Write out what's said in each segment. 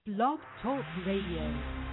Blog Talk Radio.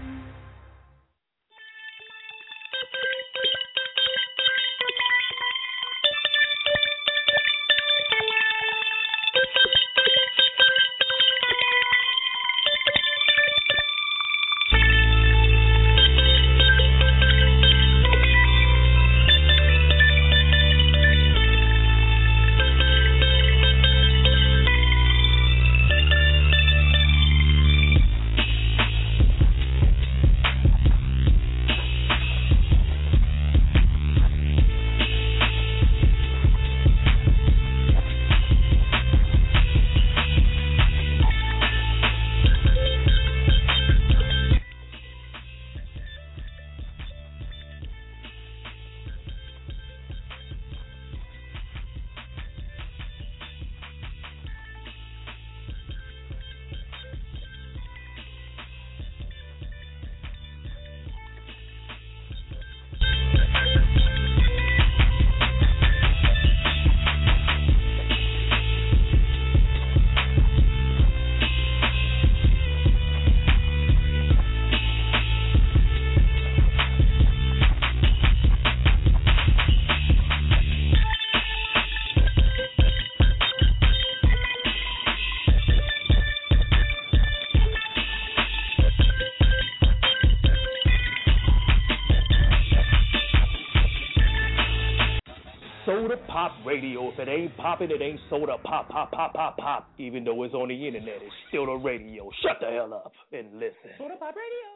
Radio. If it ain't popping, it ain't soda pop, pop, pop, pop, pop. Even though it's on the internet, it's still the radio. Shut the hell up and listen. Soda Pop Radio.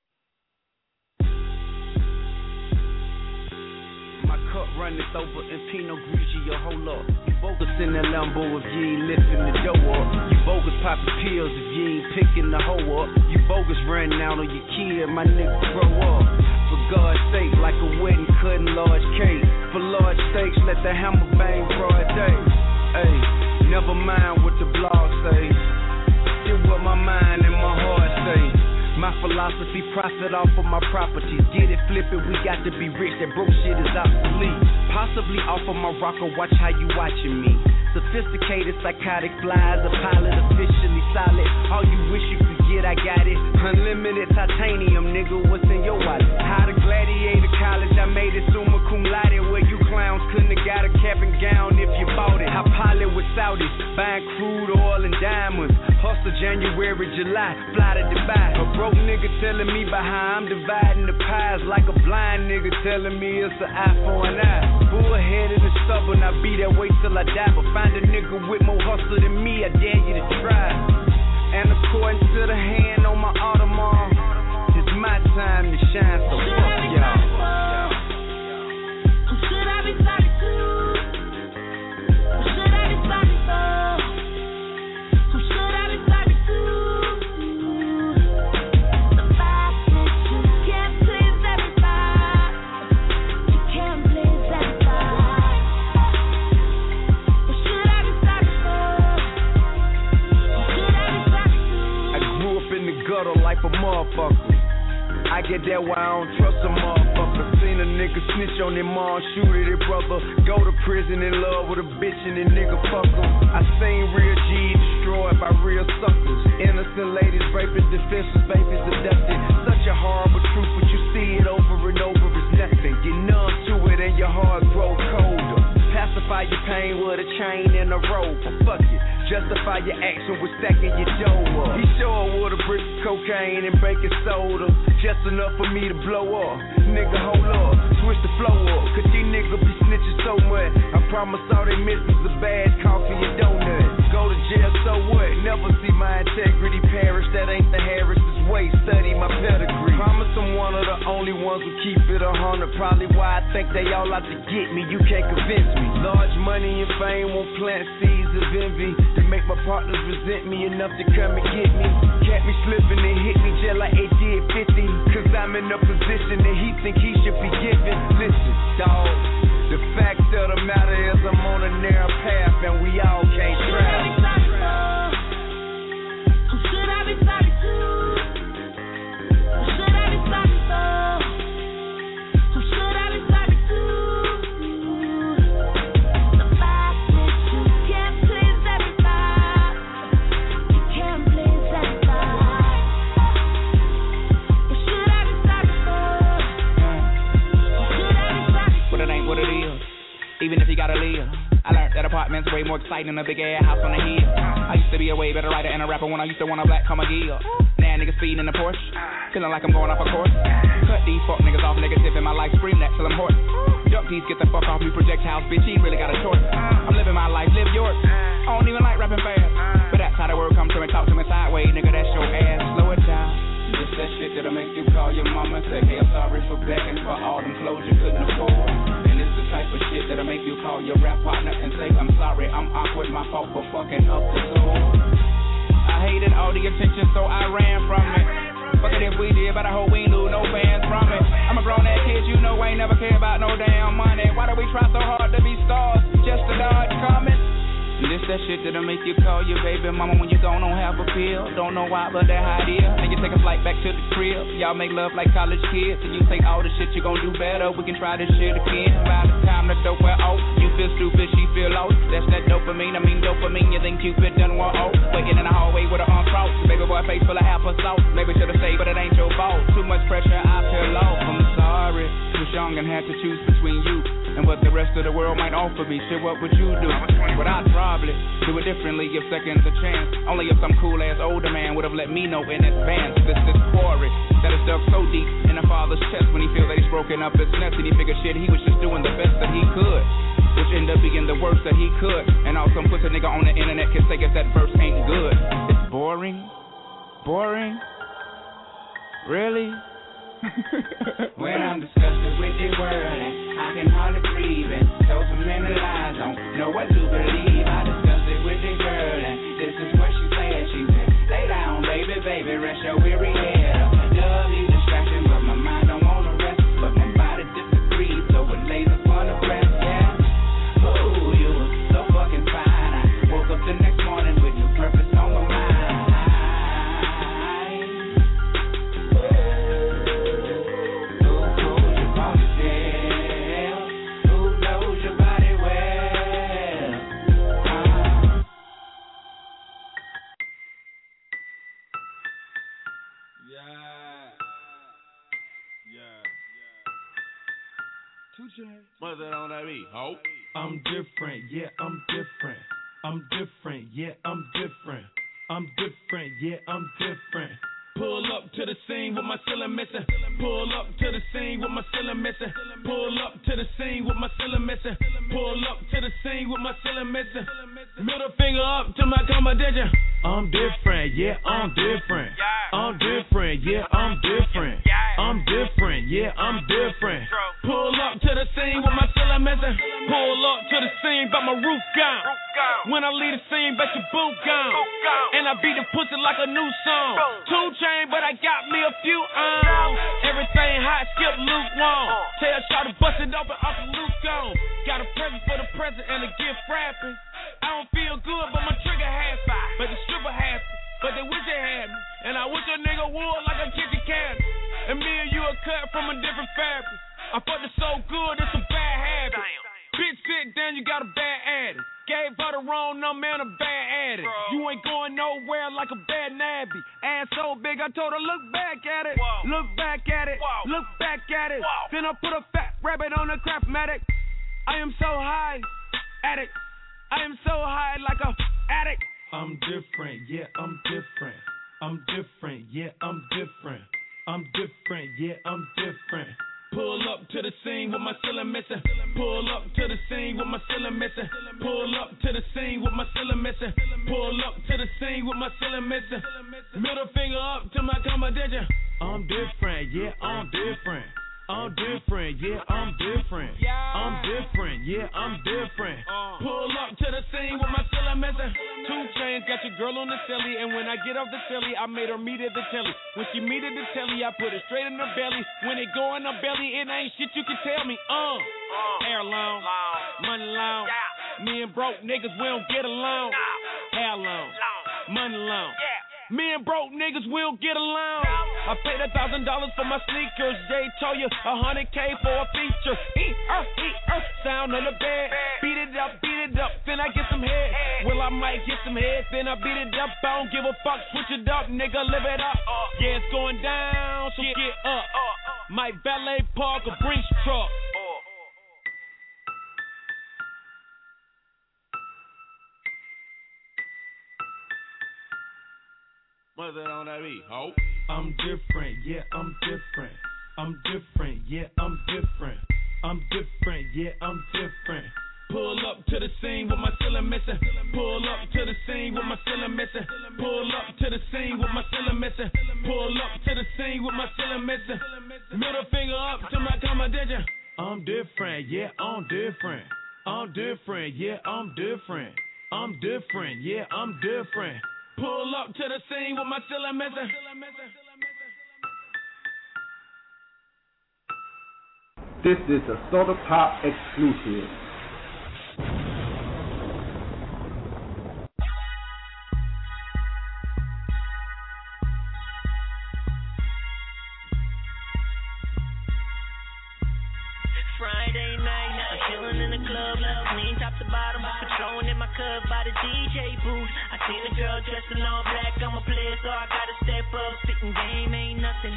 My cup runneth over in Pinot Grigio. Hold up. You bogus in that Lambo if you ain't lifting the dough up. You bogus popping pills if you ain't picking the hoe up. You bogus running out on your kid, my nigga grow up. For God's sake, like a wedding cutting large cake. For large stakes, let the hammer bang broad day. Hey, never mind what the blog say. It's what my mind and my heart say. My philosophy, profit off of my properties. Get it, flip it, we got to be rich. That broke shit is obsolete. Possibly off of my rocker, watch how you watching me. Sophisticated, psychotic flies, a pilot officially solid. All you wish you could get, I got it. Unlimited titanium, nigga, what's in your wallet? How to gladiator college, I made it summa cum laude. Where you clowns couldn't have got a cap and gown if you bought it. I pilot with Saudis, buying crude oil and diamonds. Hustle January, July, fly to Dubai. A broke nigga telling me about how I'm dividing the pies. Like a blind nigga telling me it's an eye for an eye. Bullheaded and stubborn, I be that way till I die. But find a nigga with more hustle than me, I dare you to try. And according to the hand on my Audemars, it's my time to shine, so fuck y'all. Who should I be sorry to? Who should I be sorry for? Who should I be sorry to? The fact that you can't please everybody. You can't please everybody. Who should I be sorry for? Who should I be sorry to? I grew up in the gutter like a motherfucker. I get that why I don't trust a motherfucker. Seen a nigga snitch on their mom, shoot at their brother. Go to prison in love with a bitch and then nigga fuck her. I seen real G's destroyed by real suckers. Innocent ladies raping defenseless babies abducted. Such a horrible truth, but you see it over and over. It's nothing. Get numb to it and your heart grow colder. Pacify your pain with a chain and a rope. Fuck it. Justify your action with stacking your dough up. He show her with a brick of cocaine and baking soda. Just enough for me to blow up. Nigga, hold up. Switch the flow up. Cause these niggas be snitching so much. I promise all they miss is a bad coffee and donut. Go to jail, so what? Never see my integrity perish. That ain't the Harris's way. Study my pedigree. Promise I'm one of the only ones who keep it 100. Probably why I think they all out to get me. You can't convince me. Large money and fame won't plant seeds of envy. To make my partners resent me enough to come and get me. Catch me slipping and hit me just like they did 50. Cause I'm in a position that he think he should be given. Listen, dawg, the fact of the matter is I'm on a narrow path and we all can't travel. Who should I be sorry to? Who should I be sorry for? Who should I be sorry to? The fact that you can't please everybody. You can't please everybody. apartments, way more exciting than a big ass house on the hill. I used to be a way better writer and a rapper when I used to want a black comma gear. Now niggas speeding in the Porsche, feeling like I'm going off a course. Cut these fuck niggas off negative in my life, scream that till I'm hoarse. Jump these, get the fuck off me projectiles, bitch, you ain't really got a choice. I'm living my life, live yours. I don't even like rapping fast, but that's how the word comes to me, talk to me sideways, nigga, that's your ass, slow it down. This that shit that'll make you call your mama and say, hey, I'm sorry for begging for all them clothes you couldn't afford. And it's the type of shit that'll make you call your rap partner and say, I'm sorry, I'm awkward, my fault for fucking up the soul. I hated all the attention, so I ran from it. Fuck it if we did, but I hope we ain't lose no fans from it. I'm a grown ass kid, you know I ain't never care about no damn money. Why do we try so hard to be stars, just to dodge coming? This that shit that'll make you call your baby mama when you don't have a pill. Don't know why, but that how it is. Then you take a flight back to the crib. Y'all make love like college kids. And you take all the shit, you gon' do better. We can try this shit again. By the time the dope wear out, you feel stupid, she feel lost. That's that dopamine, I mean dopamine. You think Cupid done want out. Waiting in the hallway with a cross. Baby boy face full of applesauce. Maybe should've stayed, but it ain't your fault. Too much pressure, I feel low. I'm sorry. Was young and had to choose between you and what the rest of the world might offer me. Shit, what would you do? But I'd probably do it differently, give seconds a chance. Only if some cool ass older man would have let me know in advance. This quarry that is dug so deep in a father's chest when he feels that he's broken up his nest and he figured shit he was just doing the best that he could, which ended up being the worst that he could. And all some pussy nigga on the internet can say if that verse ain't good. It's boring, really. When I'm disgusted with the wording, I can hardly breathe and told so many lies, don't know what to believe. I discussed it with the girl and this is what she said. She said, lay down, baby, rest your weary head up. Lovely distraction, but my mind don't wanna rest. But my body disagrees, so it lays upon the breast, yeah. Ooh, you were so fucking fine. I woke up the next morning with your purpose on my mind. What's that on that beat? Oh. I'm different, yeah, I'm different. I'm different, yeah, I'm different. I'm different, yeah, I'm different. Pull up to the scene with my ceiling missing. Pull up to the scene with my ceiling missing. Pull up to the scene with my ceiling missing. Pull up to the scene with my ceiling missing. Middle finger up to my competition. I'm different, yeah, I'm different. I'm different, yeah, I'm different. I'm different, yeah, I'm different. Pull up to the scene with my ceiling missing. Pull up to the scene, but my roof gone. When I leave the scene, bet your boot gone. And I beat the pussy like a new song. 2 Chainz, but I got me a few on. Everything hot, skip lukewarm. Tell Shawty bust it open off the loose gone. Got a present for the present and a gift wrapping. I don't feel good, but my trigger happy. But the stripper happy, but they wish they had me. And I wish a nigga would like a kitchen cabinet. And me and you are cut from a different fabric. I fucked it so good, it's a bad habit. Bitch, sit down, you got a bad addict. Gave her the wrong number and a bad addict. You ain't going nowhere like a bad nabby. Ass so big, I told her, look back at it. Look back at it. Look back at it. Then I put a fat rabbit on a Craftmatic. I am so high, addict. I am so high like a addict. I'm different, yeah, I'm different. I'm different, yeah, I'm different. I'm different, yeah, I'm different. Pull up to the scene with my ceiling missing. Pull up to the scene with my ceiling missing. Pull up to the scene with my ceiling missing. Pull up to the scene with my ceiling missing. Middle finger up to my competition. I'm different, yeah, I'm different. I'm different, yeah, I'm different. I'm different, yeah, I'm different. Pull up to the scene with my ceiling missing. 2 Chainz got your girl on the telly, and when I get off the telly, I made her meet at the telly. When she meet at the telly, I put it straight in her belly. When it go in her belly, it ain't shit you can tell me. Hair long, money long. Me and broke niggas, we don't get along. Hair long, money long. Me and broke niggas, we don't get along. I paid $1,000 for my sneakers. Jay told you $100K for a feature. Sound on the bed. Beat it up, then I get some head. Well, I might get some head, then I beat it up. I don't give a fuck, switch it up, nigga, live it up. Yeah, it's going down, so get up. Might valet park a Brinks truck. What's that on that beat? Ho. I'm different, yeah, I'm different. I'm different, yeah, I'm different. I'm different, yeah, I'm different. Pull up to the scene with my ceiling missing. Pull up to the scene with my ceiling missing. Pull up to the scene with my ceiling missing. Pull up to the scene with my ceiling missing. Middle finger up to my competition. I'm different, yeah, I'm different. I'm different, yeah, I'm different. I'm different, yeah, I'm different. Pull up to the scene with my ceiling missing. This is a Soda Pop exclusive. Friday night, I'm chillin' in the club, clean top to bottom, Patron in my cup by the DJ booth. I seen a girl dressed in all black, I'm a player, so I gotta step up. Spittin' game ain't nothing.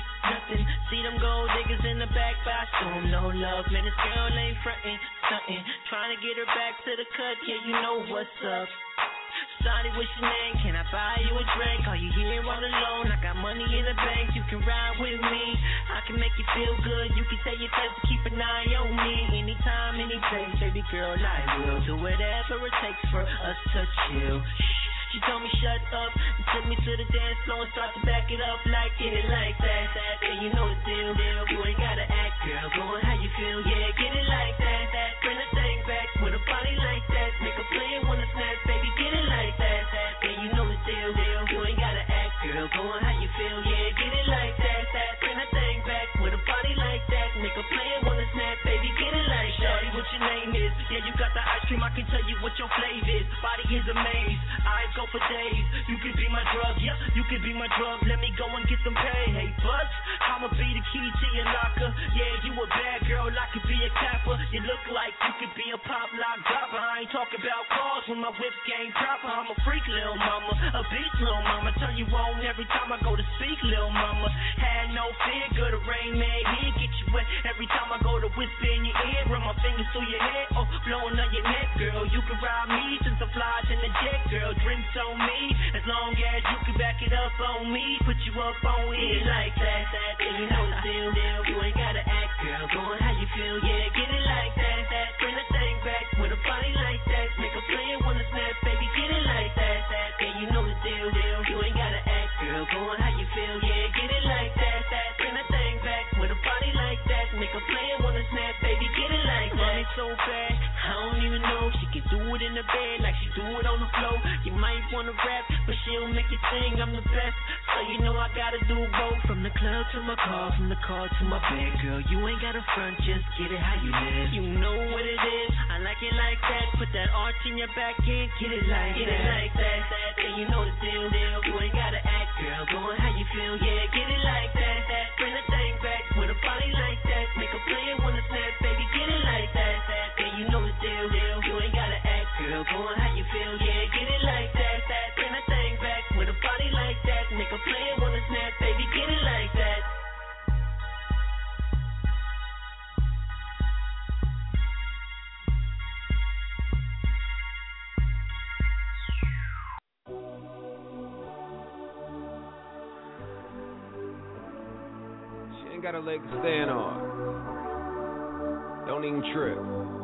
See them gold diggers in the back, but I show them no love. Man, this girl ain't frontin', stuntin', trying to get her back to the cut, yeah, you know what's up. Shawty, what's your name? Can I buy you a drink? Are you here all alone? I got money in the bank, you can ride with me. I can make you feel good, you can tell your friends to keep an eye on me. Anytime, any place, baby girl, I will do whatever it takes for us to chill. She told me shut up and took me to the dance floor and start to back it up like get it like that. Yeah, you know the deal. You ain't gotta act, girl. Go on how you feel, yeah, get it like that. Bring that thing back with a body like that. Make a play and wanna snap, baby, get it like that. Yeah, you know the deal. You ain't gotta act, girl. Go on how you feel, yeah, get it like that. Bring that thing back with a body like that. Make a play and wanna snap, baby, get it like that. Shawty, what your name is? Yeah, you got the ice cream, I can tell you what your flavor is. Body is amazed, I go for days. You can be my drug, yeah, you can be my drug. Let me go and get them paid. Hey, Buzz, I'ma be the key to your locker. Yeah, you a bad girl, I could be a capper. You look like you could be a pop lock dropper. I ain't talking about cars when my whip game proper. I'm a freak, little mama, a beast, little mama. Turn you on every time I go to speak, little mama. Had no fear, good to rain, man, here, get you wet. Every time I go to whisper in your ear, run my fingers through your head, oh, blowing on your neck, girl. You can ride me since I fly in the jet, girl. Drinks on me, as long as you can back it up on me. Put you up on it like that. Yeah, you know the deal. You ain't gotta act, girl. Go on how you feel, yeah, get it like that. Bring that thing back with a body like that. Make a play and wanna snap, baby, get it like that. Yeah, you know the deal. You ain't gotta act, girl. Go on how you feel, yeah, get it like that. Bring that thing back with a body like that. Make a play and wanna snap, baby, get it like that. Money so bad, I don't even know she can do it in the bed like she do it on the floor. You might wanna rap, but she don't make it sing. I'm the best, so you know I gotta do both. From the club to my car, from the car to my bed, girl. You ain't gotta front, just get it how you live. You know what it is, I like it like that. Put that arch in your back end, get it like that. Yeah, you know the deal. You ain't gotta act, girl. Go on how you feel, yeah, get it like that. Bring that thing back with a body like that. Make a play and wanna snap, baby, get it like that. Yeah, you know the deal. You ain't gotta act, girl. Go on how you feel, yeah, get it like that. Bring that thing back with a body like that. Make a play and wanna snap, baby, get it like that. She ain't got a leg to stand on. Don't even trip.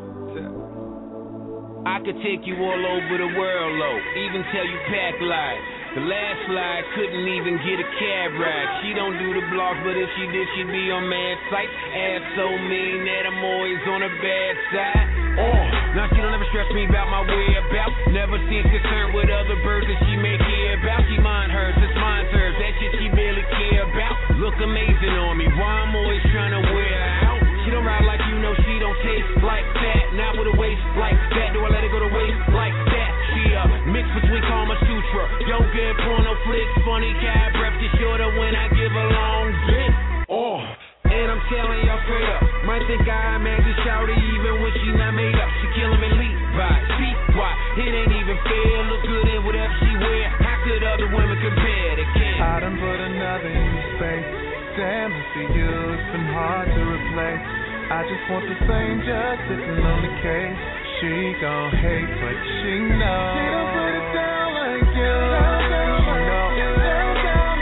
I could take you all over the world, low. Even tell you pack lies. The last slide couldn't even get a cab ride. She don't do the blogs, but if she did, she'd be on mad sight. Ass so mean that I'm always on her bad side. Now she don't ever stress me about my whereabouts. Never seems concerned with other birds that she may care about. She mind hers, it's mine hers. That shit she barely care about. Look amazing on me. Why I'm always trying to wear her out. She don't ride like you know, she don't taste like that. Not with a waist like that. Do I let it go to waist like that? She mix between Kama Sutra, yoga and porno flicks. Funny cat breath gets shorter when I give a long dick. And I'm telling y'all straight up, might think I imagine shouty even when she not made up. She kill him in Levi's. See why? It ain't even fair. Look good in whatever she wear. How could other women compare? They can't. I done put another in your space. Damn it for you, it's been hard to replace. I just want the same, just sitting on the case. She gon' hate, but she knows. She don't put it down like you. She knows.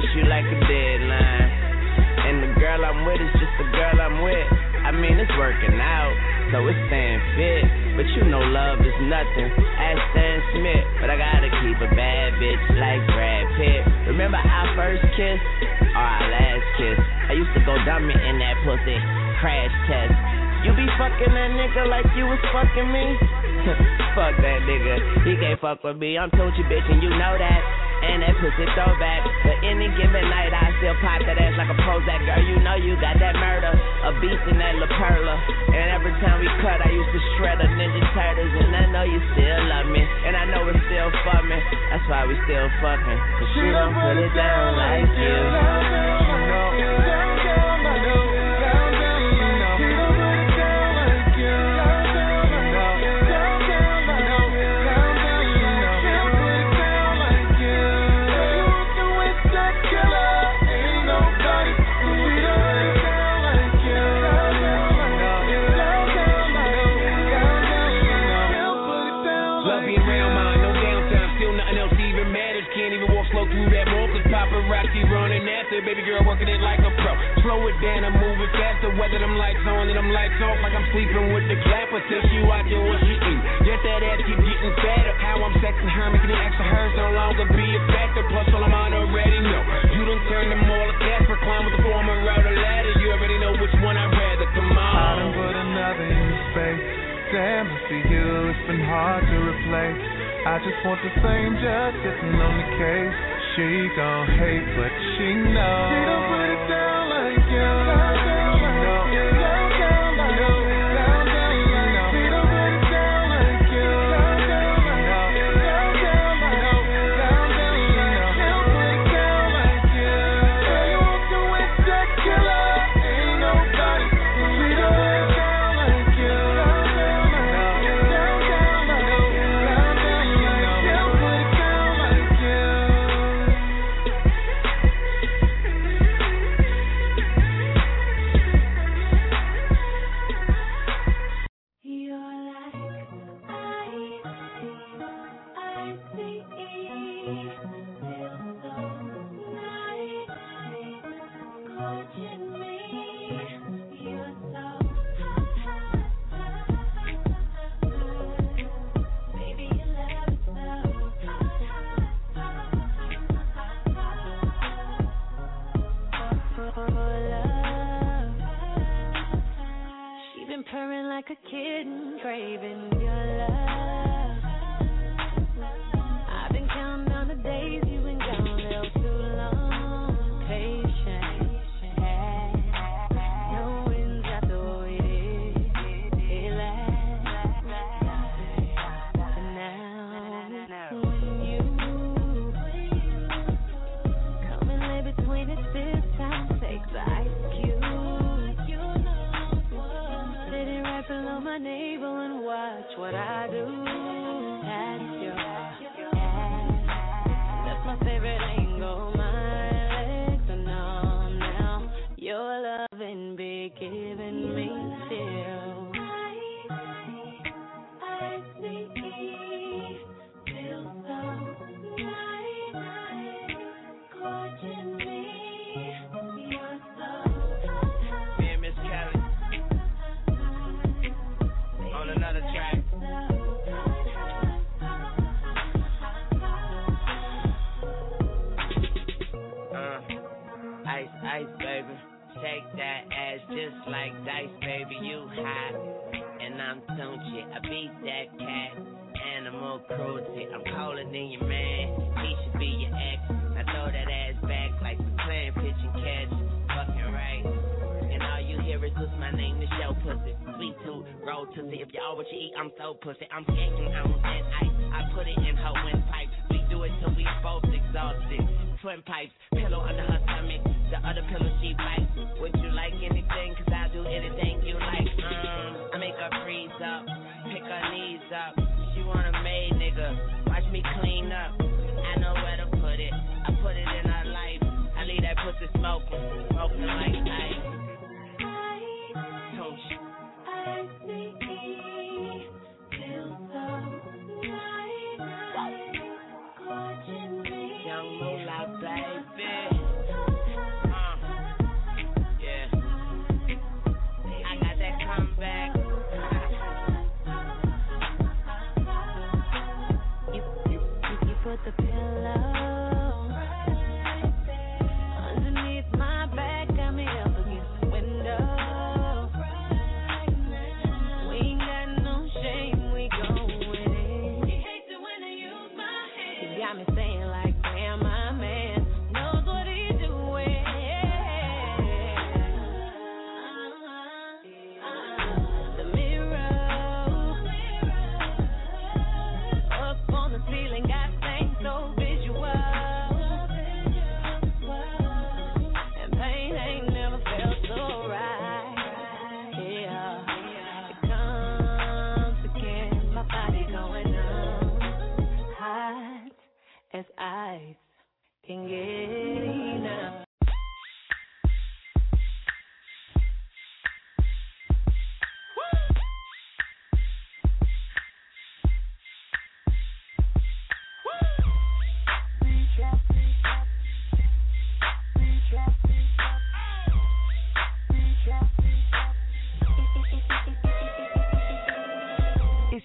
miss you like a deadline. And the girl I'm with is just the girl I'm with. I mean, it's working out, so it's staying fit. But you know love is nothing. Ask Stan Smith, but I gotta keep a bad bitch like Brad Pitt. Remember our first kiss? Or our last kiss? I used to go dummy in that pussy. Crash test. You be fucking that nigga like you was fucking me? Fuck that nigga. He can't fuck with me. I'm Tunechi, bitch, and you know that. And that pussy throwback. But any given night, I still pop that ass like a Prozac. Girl, you know you got that murder. A beast in that La Perla. And every time we cut, I used to shred a Ninja Turtles. And I know you still love me. And I know it's still for me. That's why we still fucking. Cause she don't put it down like you. Paparazzi running after, baby girl working it like a pro. Slow it down, I'm moving faster. Whether them lights on and them lights off, like I'm sleeping with the clapper. Till she watching what she eat. Yes, that ass keep getting fatter. How I'm sexing her, making the extra hers no longer be a factor. Plus all I'm on already know. You done turned them all to cash for climb with the former route or ladder. You already know which one I'd rather. Come on. I done put another in your space. Damn, but for you it's been hard to replace. I just want the same, just sitting on the case. She gon' hate, but she knows. She don't put it down like you. Pussy, I'm skating on that ice. I put it in her windpipe. We do it till we both exhausted. Twin pipes, pillow under her stomach. The other pillow she bites. Would you like anything? Cause I'll do anything you like. I make her freeze up, pick her knees up. She want a maid nigga. Watch me clean up. I know where to put it. I put it in her life. I leave that pussy smoking, smoking like ice. Tunechi. Young Moolah, baby.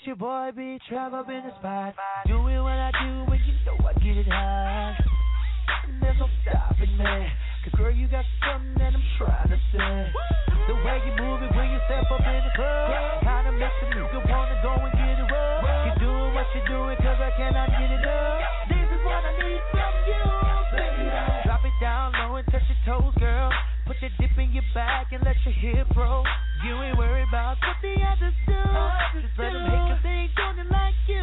your boy be travel in the spot. Doing what I do when you know I get it hot. And there's no stopping me. Cause girl, you got something that I'm trying to say. The way you move it when you step up in the club kinda makes a nigga wanna go and get it up. You're doing what you're doing cause I cannot get it up. This is what I need from you, baby. Drop it down low and touch your toes, girl. Put your dip in your back and let your hip roll. You ain't worried about what the others do. Just let them hate cause they ain't doing it like you.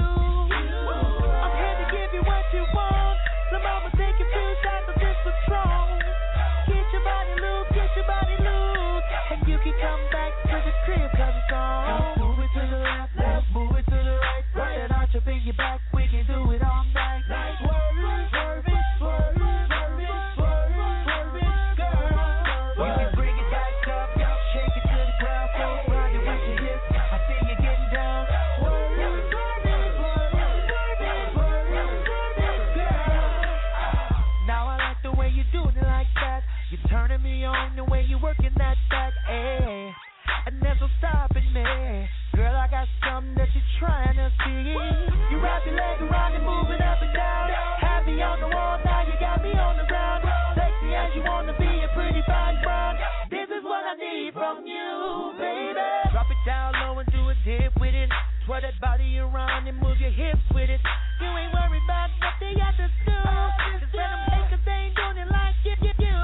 I'm here to give you what you want. So mama take a few shots of this Patron. Get your body loose, get your body loose. And you can come back to the crib cause it's on. Move it to the left, left, move it to the right. Put that arch up in your back, we can do it all night. Swerve it, swerve it, swerve it, swerve it, swerve it, swerve it, girl. You can bring it back up, shake it to the ground, so grind it with your hips. I see you getting down. Swerve it, swerve it, swerve it, swerve it, swerve it, swerve it, girl. Now I like the way you doing it like that. You turning me on the way you working that back, eh? And there's no stopping me. Girl, I got something that you're trying to see. You wrap your leg around and moving up and down. Have me on the wall, now you got me on the ground. Sexy as you wanna be, a pretty fine brown. This is what I need from you, baby. Drop it down low and do a dip with it. Twirl that body around and move your hips with it. You ain't worried about what the others do. Just let them hate cause they ain't doing it like you.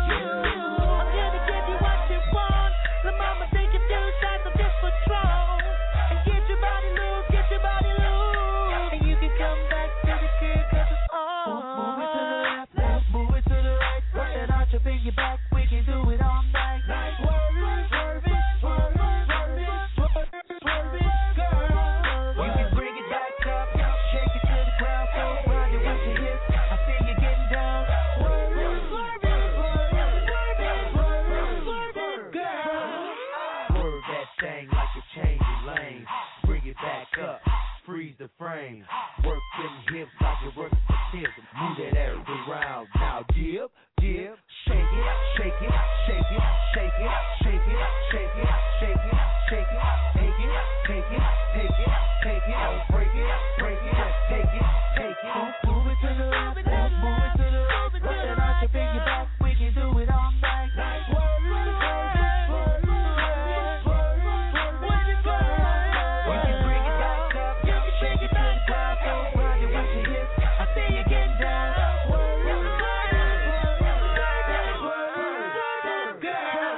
I'm here to give you what you want. The mama take a few shots of this Patron. And get your body loose, get your body loose. And you can come back to the crib cause it's on. Move it to the left, left, move it to the right. Put that arch up in your back, we can do it all night. Swerve it, swerve it, swerve it, swerve it, swerve it, swerve it, girl. You can bring it back up, shake it to the ground, so grind it with your hips. I see you getting down. Swerve it, swerve it, swerve it, swerve it, swerve it, swerve it, girl. Swerve that thing like you're changing lanes. Bring it back up, freeze the frame. Work them hips like you're working for tips. Move that ass around. Now dip, dip, shake it, shake it, shake it, shake it, shake it, shake it, shake it, shake it, take it, take it, take it, take it, don't break it, break it, just take it, take it. Move it to the left, move it to the right. Put that arch up in your back, we can do it all night. Swerve it, swerve it, swerve it, swerve it, swerve it, swerve it. You can bring it back up, you can shake it to the ground, so grind it with your hips. I see you getting down. Swerve it, swerve it, swerve it, swerve it, girl.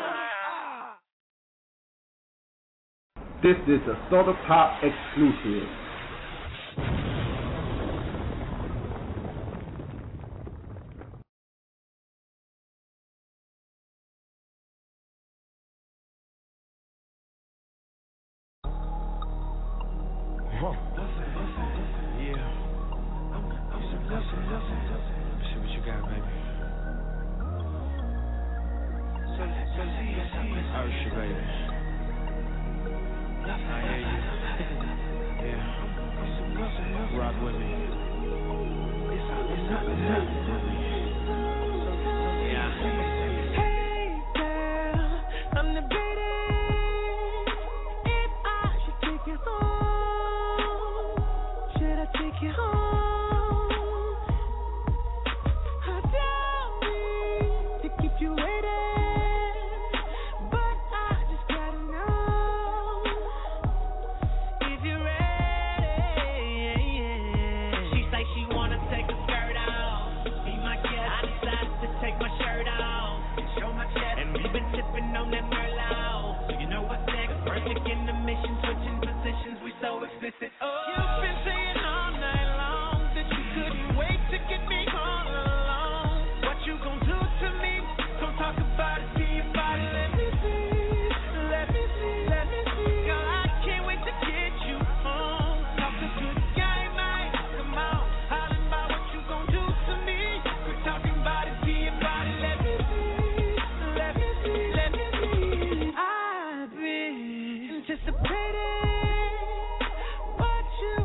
This is a Soda Pop exclusive. See what you got, baby. Usher, baby. I hear you. Yeah. Rock with me. Yeah. Hey girl, I'm the if I should take you home, should I take you home? I don't mean to keep you waiting, but I just gotta know if you're ready. She say she wanna take her skirt off. Be my guest. I decided to take my shirt off and show my chest. And we've been tipping on that Merlot. So you know what's next? Perfect in the mission, switching positions. We so explicit. Oh, You've been saying all night long that you couldn't wait to get me all alone. what you gon' do to me? Don't talk about it, see your body. Let me see, let me see, let me see. Girl, I can't wait to get you home. Talk a good game, man. Come on, hollering about what you gon' do to me. Quit talking about it, see your body. Let me see, let me see, let me see. I've been anticipating what you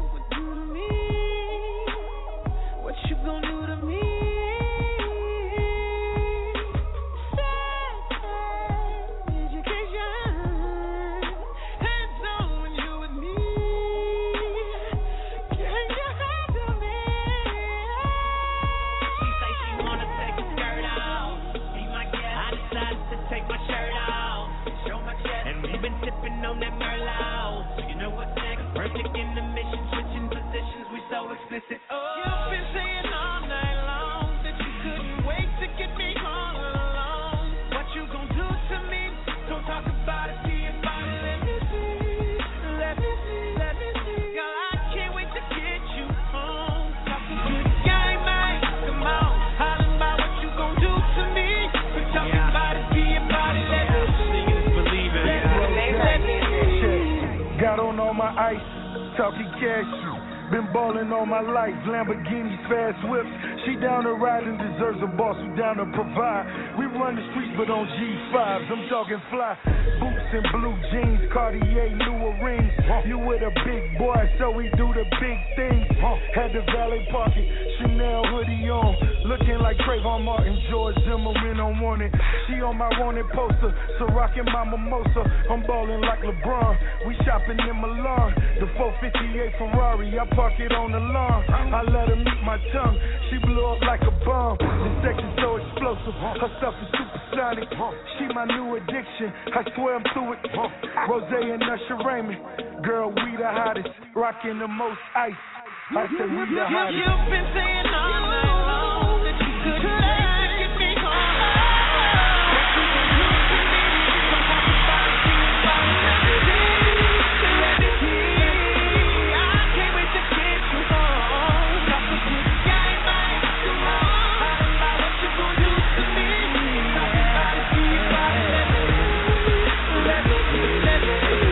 She been sipping on that Merlot. You know what's next? Perfect in the mission, switching positions. We so explicit. Oh, you've been saying all night long that you couldn't wait to get me all alone. What you gon' do to me? Don't talk about it, see about it. Let me see, let me see, let me see. Girl, I can't wait to get you home. Talk some good game, man. Come on, hollering about what you gon' do to me. We're talking about it, see about it. Let me see, believe it. Let me see. Got on all my ice, talking cash. Been ballin' all my life, Lamborghinis, fast whips. She down to ride and deserves a boss who down to provide. We run the streets but on G5s, I'm talking fly. Boots and blue jeans, Cartier, Louis rings. You with a big boy, so we do the big things. Had the valet parking, Chanel hoodie on. Looking like Trayvon Martin, George Zimmerman on wanted. She on my wanted poster, so rockin' my mimosa. I'm ballin' like LeBron, we shopping in Milan. The 458 Ferrari, I park it on the lawn. I let her meet my tongue. She blew up like a bomb. The section so explosive. Her stuff is supersonic. She my new addiction. I swear I'm through it. Rose and Usher Raymond. Girl, we the hottest. Rocking the most ice. I said we the hottest. You've been saying all night long that you couldn't wait to get me home. What you gon' do to me? Don't talk about it, see about it. Let me see. I can't wait to get you home. Talk some good game, man. Come on, hollering about what you gon' do to me. Talk about it, see about it. Let me see, let me see.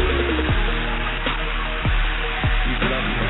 You love me.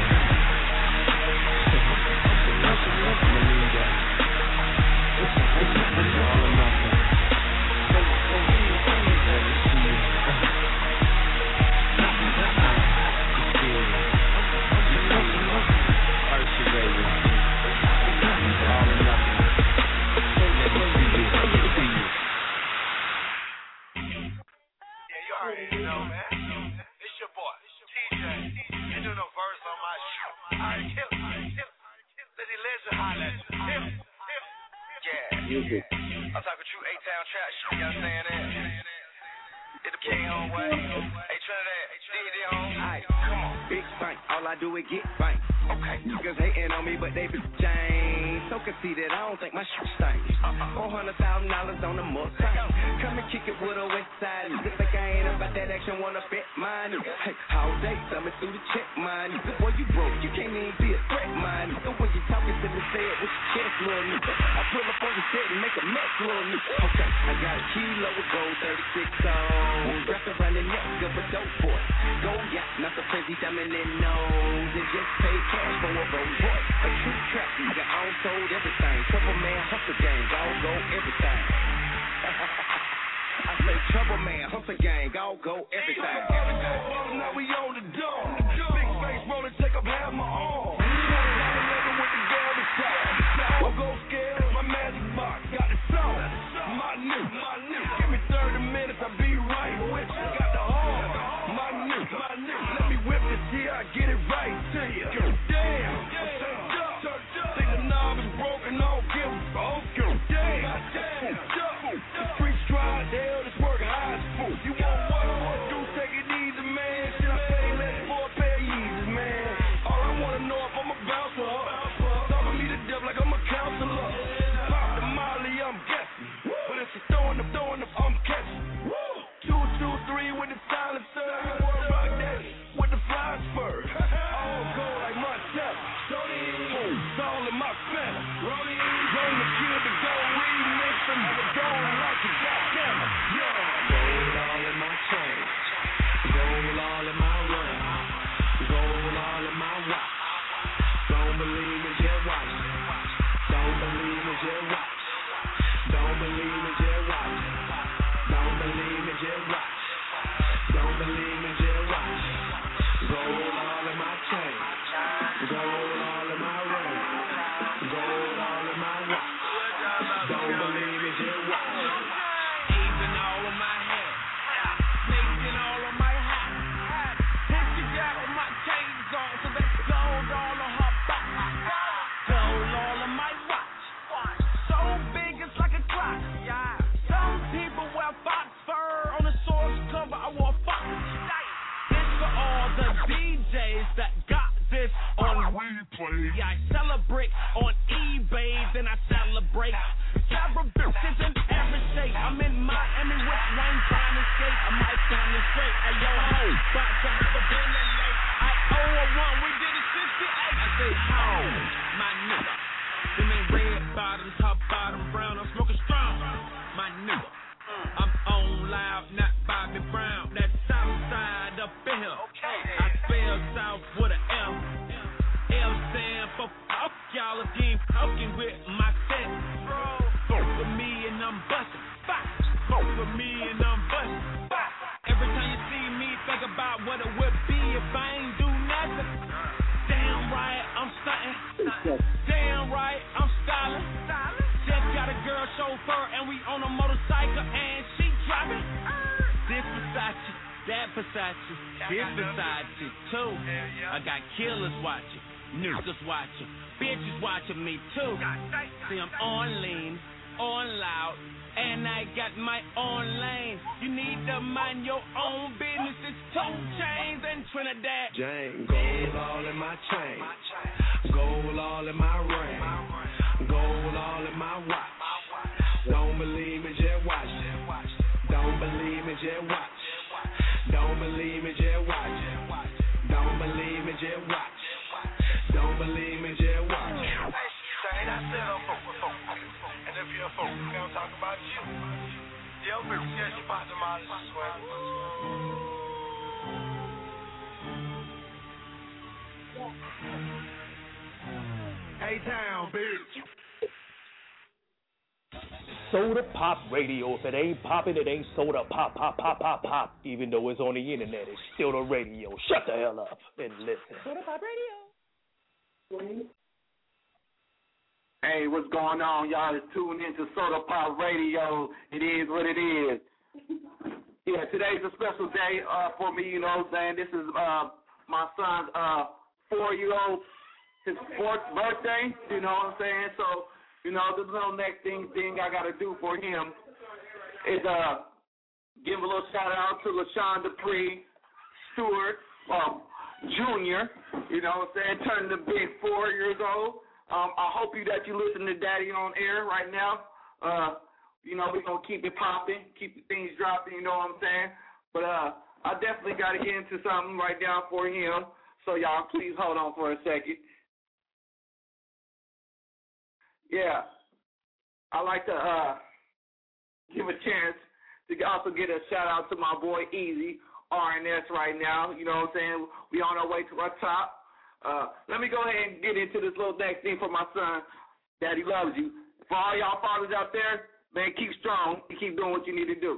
Music. I'm talking true A-Town trap shit, you understand that? Hit the King home way. Hey, Trinidad, D home. Aight, come on, big spank. All I do is get bank. Okay, niggas hating on me, but they be changed. So conceited, I don't think my shit stinks. $400,000 on the Mustang. Come and kick it with a west side. If like I ain't about that action, wanna bet mine. Hey, all day, thumbing through the check mine. Boy, you broke, you can't even be a threat mine. So when you talking to me, say it with your chest, little nigga. I pull up on the set and make a mess, little nigga. Okay, I got a kilo of gold, 36 on. Wrapped around the neck of a dope boy. Go, yeah, not the crazy feminine nose. And just pay cash for a Rolls Royce. A true trap nigga, I don't sold everything. Trouble man, hustle gang, all go everything. I say trouble man, hustle gang, all go everything. Now we on the door. Big face rollin', take up half my arm. With the garbage top. I'll go scale, my magic box. Got the song, my new. Give me 30 minutes, I'll be right with you. Got the heart, my new. Let me whip this here, I get it right to you. Damn, I'm turned up. Think the knob is broken, I don't give a fuck. Damn, the streets dry, hell, this work high as food. You want what? Do take it easy, man. Should I pay less for a pair of Yeezys, man? All I wanna know if I'm a bouncer. Talking me to death like I'm a counselor. Pop the Molly, I'm guessing. But if she's throwing up, I'm catching. 2, 2, 3 with the silencer. Rock that with the fly spur. All go like Montana. It's all in my fella. Rolling the kill the gold remix and the gold like a goddamn. Gold all in my chain. Gold all in my ring. Gold all in my watch. Don't believe me, just watch. Don't believe me, just watch. Don't believe me, just watch. Don't believe me, just watch. Don't believe me, just watch. Gold all in my chain. Gold all in my ring. Gold all in my watch. Don't believe me, just watch. Even all of my hair, snakes in all of my hat. Hit you got with my chains on, so that's gold all on her back. Gold all in my watch, so big it's like a clock. Some people wear fox fur on the source cover. I wore fox DJs that got this on replay. Yeah, I celebrate on eBay, then I celebrate. Several bitches in every state. I'm in Miami with one trying to skate. I might sound this straight. Hey, yo, ho, but I never been that late. I owe a one, we did it 68. I say, ho, my nigga. Them ain't red bottoms, top bottom brown. I'm smoking strong, my nigga. I'm on loud, not Bobby Brown. That south side up in here. I spell south with an M. L stand for fuck y'all if you ain't fucking with my set. Vote for me and I'm bustin'. Vote for me and I'm bustin'. Every time you see me, think about what it would be if I ain't do nothing. Damn right, I'm stuntin'. Damn right, I'm stylin'. Just got a girl chauffeur and we on a motorcycle and she driving. This Versace, that Versace, this Versace too. I got killers watching, niggas watching, bitches watching me too. See, I'm on lean, on loud, and I got my own lane. You need to mind your own business. It's 2 Chainz and Trinidad. Jane, gold all in my chain, gold all in my ring, gold all in my watch. Don't believe me, just watch. Don't believe me, just watch. Don't believe me, just watch. Don't believe me, just watch. Don't believe me, just watch. Hey, I said I'm folk. And if you're a folk, we're going to talk about you. Yo, bitch, yes, you bought them all this sweat. A-Town, bitch. Soda Pop Radio. If it ain't poppin', it ain't soda pop, pop, pop, pop, pop. Even though it's on the internet, it's still the radio. Shut the hell up and listen. Soda Pop Radio. Hey, what's going on, y'all? It's tuned into Soda Pop Radio. It is what it is. Yeah, today's a special day for me, you know what I'm saying? This is my son's 4-year-old, his 4th birthday, you know what I'm saying? So, you know, the little next thing I got to do for him is give a little shout-out to LaShawn Dupree Stewart Jr., you know what I'm saying, turning the big 4 years old. I hope that you listen to Daddy on air right now. You know, we're going to keep it popping, keep the things dropping, you know what I'm saying? But I definitely got to get into something right now for him, so y'all please hold on for a second. Yeah, I like to give a chance to also get a shout-out to my boy Easy, RNS right now. You know what I'm saying? We on our way to our top. Let me go ahead and get into this little next thing for my son. Daddy loves you. For all y'all fathers out there, man, keep strong and keep doing what you need to do.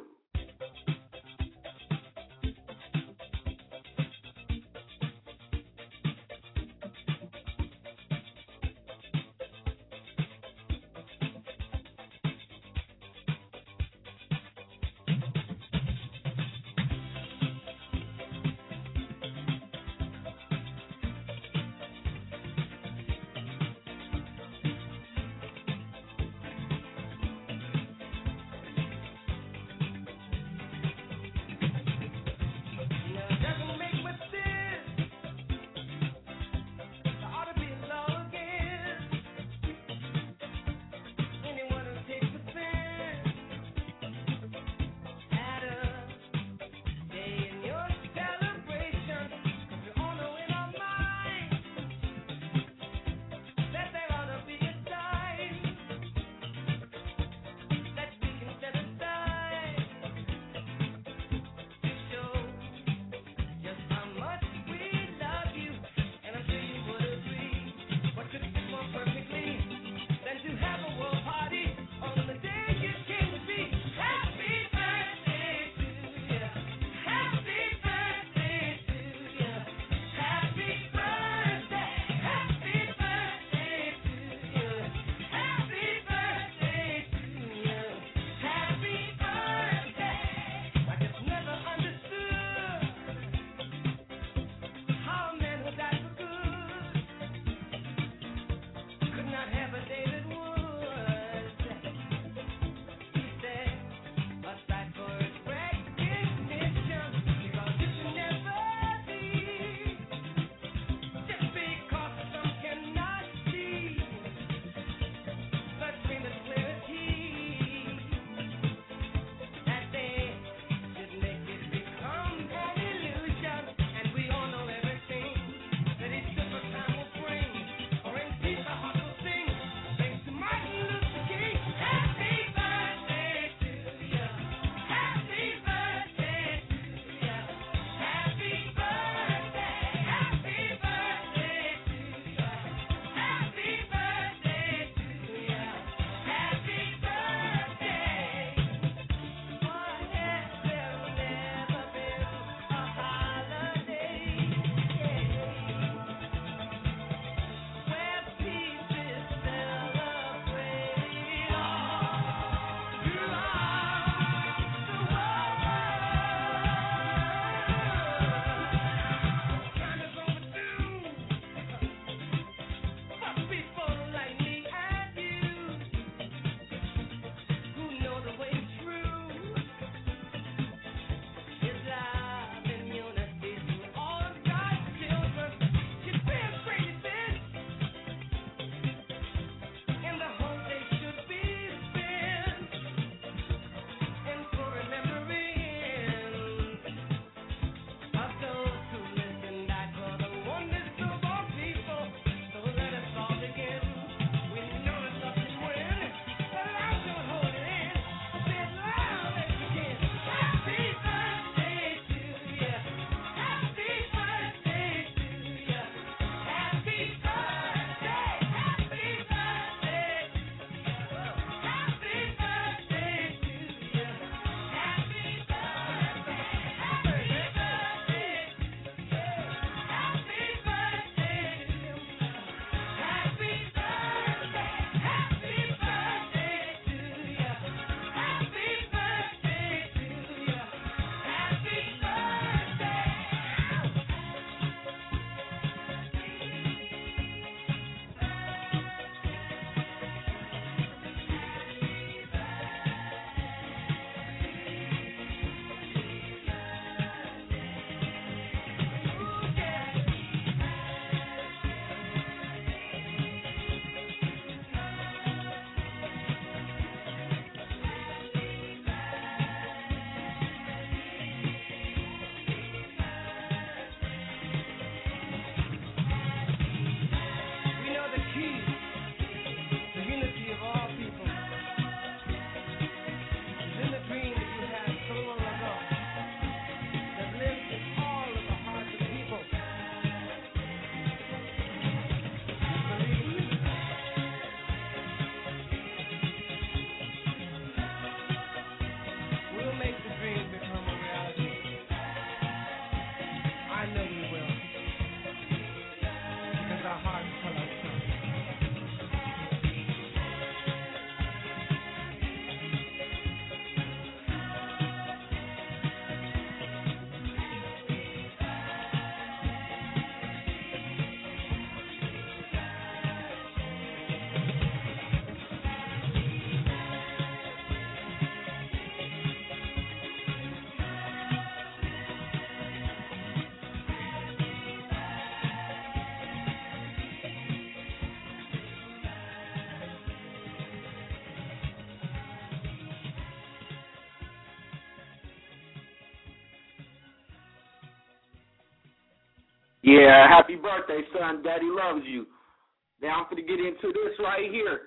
Yeah, happy birthday, son. Daddy loves you. Now I'm going to get into this right here.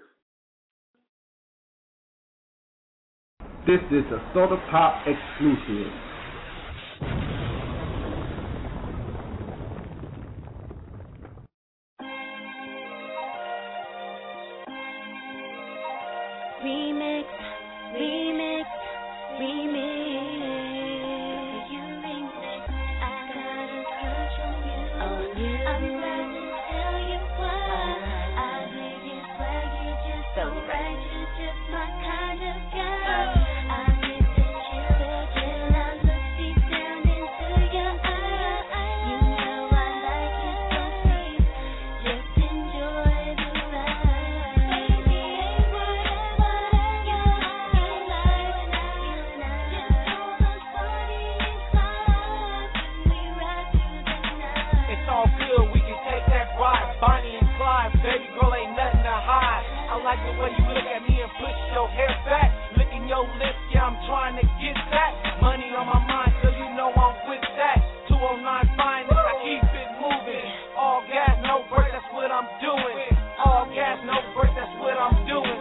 This is a Soda Pop exclusive. Remix, remix, remix. You remix. I got a crush on you. I'm glad to tell you why. I think it's swag, you're just so right. You're just my kind of girl. I get the chill when I look deep down into your eyes. You know I like it so sweet. Just enjoy the ride. Baby, ain't whatever you like. Just hold us funny and close. We ride through the night. It's all good, we can take that ride. Bonnie and Clyde, baby girl, ain't nothing to hide. I like the way you look at me and push your hair back. Licking your lips, yeah, I'm trying to get that. Money on my mind, so you know I'm with that. 209 finest, I keep it moving. All gas, no break, that's what I'm doing. All gas, no break, that's what I'm doing.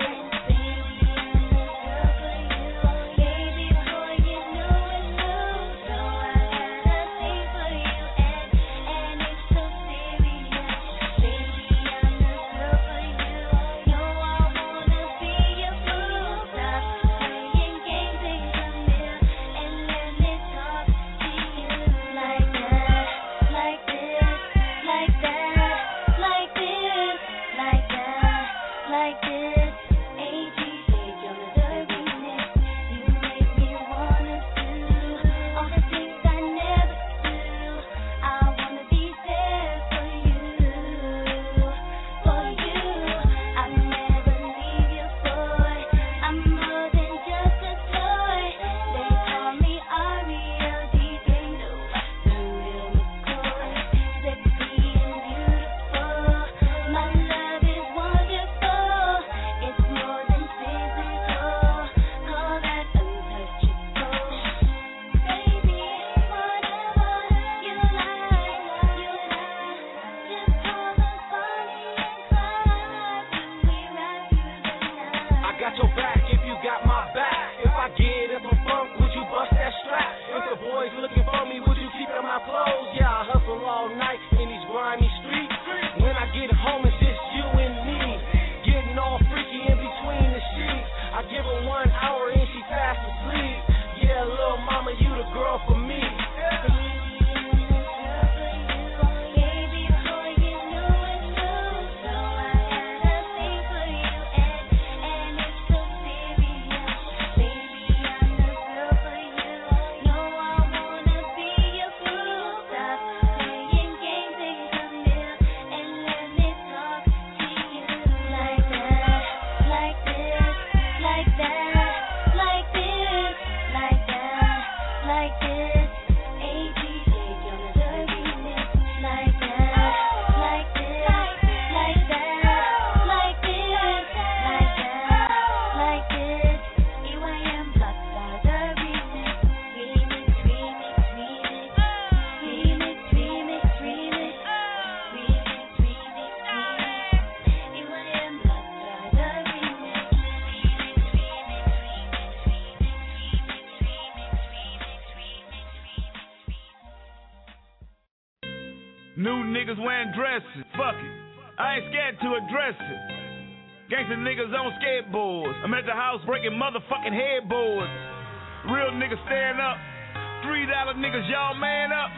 New niggas wearing dresses, fuck it, I ain't scared to address it. Gangsta niggas on skateboards, I'm at the house breaking motherfucking headboards. Real niggas stand up, $3 niggas, y'all man up.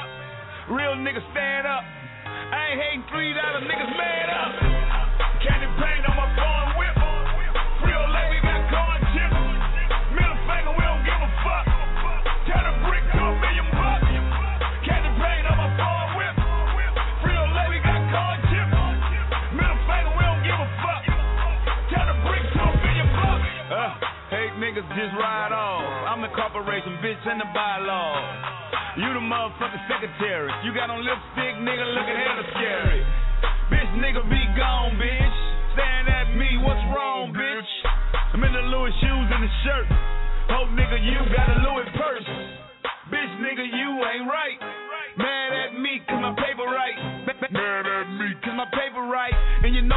Real niggas stand up, I ain't hating $3 niggas, man up. Candy paint on my foreign whip, Frio lady got corn chips. Middle finger, we don't give a fuck. Tell the brick to $1 million bucks. Candy paint on my foreign whip, Frio lady got corn chips. Middle finger, we don't give a fuck. Tell the brick to $1 million bucks. Hate niggas just ride off. I'm the corporation, bitch, and the bylaw. You the motherfucking secretary. You got on lipstick, nigga, looking hella scary. Bitch, nigga, be gone, bitch. Staring at me, what's wrong, bitch? I'm in the Louis shoes and the shirt. Hope, nigga, you got a Louis purse. Bitch, nigga, you ain't right. Mad at me, cause my paper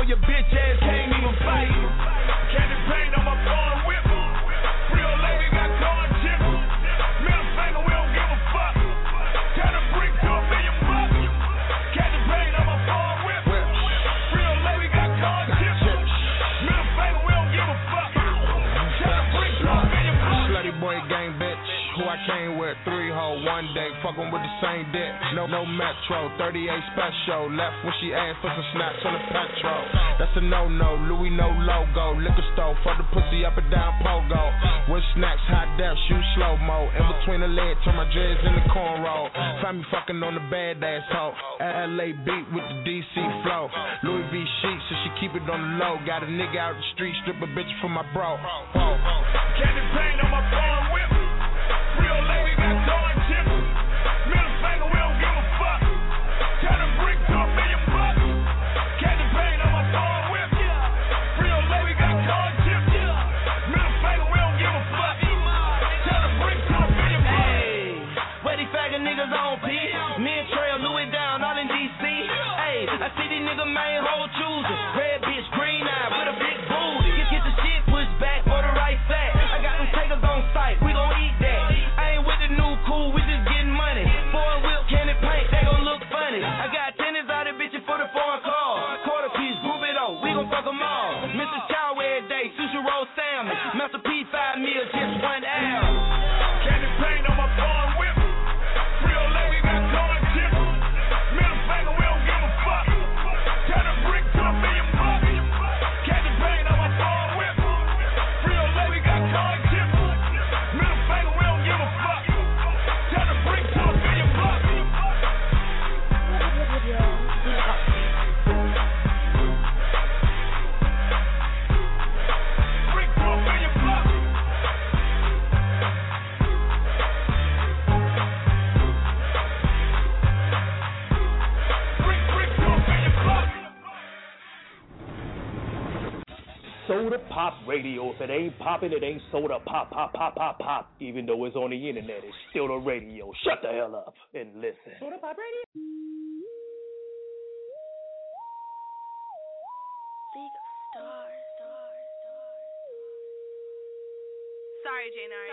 know your bitch ass can't even fight. Candy paint on my phone whip. Real lady got corn chips. Middle finger, we don't give a fuck. Turn a brick to $1 million bucks. Candy paint on my phone whip. Real lady got corn chips. Middle finger, we don't give a fuck. Turn a brick to $1 million bucks. Slutty boy gang bitch. Who I came with, 3 hoes one day, fucking with the same dick. No metro, 38 special. Left when she asked for some snaps on the petrol. That's a no-no, Louis no logo. Liquor store, fuck the pussy up and down pogo. With snacks, hot def, shoot slow-mo. In between the legs, turn my dreads in the cornrow. Find me fucking on the bad ass hoe. LA beat with the DC flow. Louis V sheets, so she keep it on the low. Got a nigga out the street, strip a bitch for my bro. Candy paint on my phone whip. Real lady got corn chips. Middle finger, we don't give a fuck. Turn a brick to $1 million bucks. Candy paint on my phone whip. Real lady got corn chips. Middle finger, we don't give a fuck. Turn a brick to $1 million bucks. Hey, where these faggot niggas on P? Me and Trail, Louis down, all in DC. Hey, I see these niggas main hoe choosing. Red bitch, green eye with a big booty. Get the shit pushed back for the right side. I got them takers on site, we gon' eat that. I ain't with the new cool, we just getting money. Foreign whip, candy paint, they gon' look funny. I got tennis out of bitches for the foreign car. Quarter piece, group it on, we gon' fuck them all. Mr. Chow every day, sushi roll salmon. Master P 5 meal, just 1 hour. Candy paint on my phone whip. Real lady got corn chips. Middle finger, we don't give a fuck. Turn a brick to $1 million bucks. Candy paint on my phone whip. Real lady got corn chips. Middle finger, we don't give a fuck. Turn a brick to $1 million bucks. Brick to $1 million bucks. Soda Pop Radio. If it ain't poppin', it ain't soda pop, pop, pop, pop, pop. Even though it's on the internet, it's still the radio. Shut the hell up and listen. Soda Pop Radio. League of Stars. Sorry, J-Nari.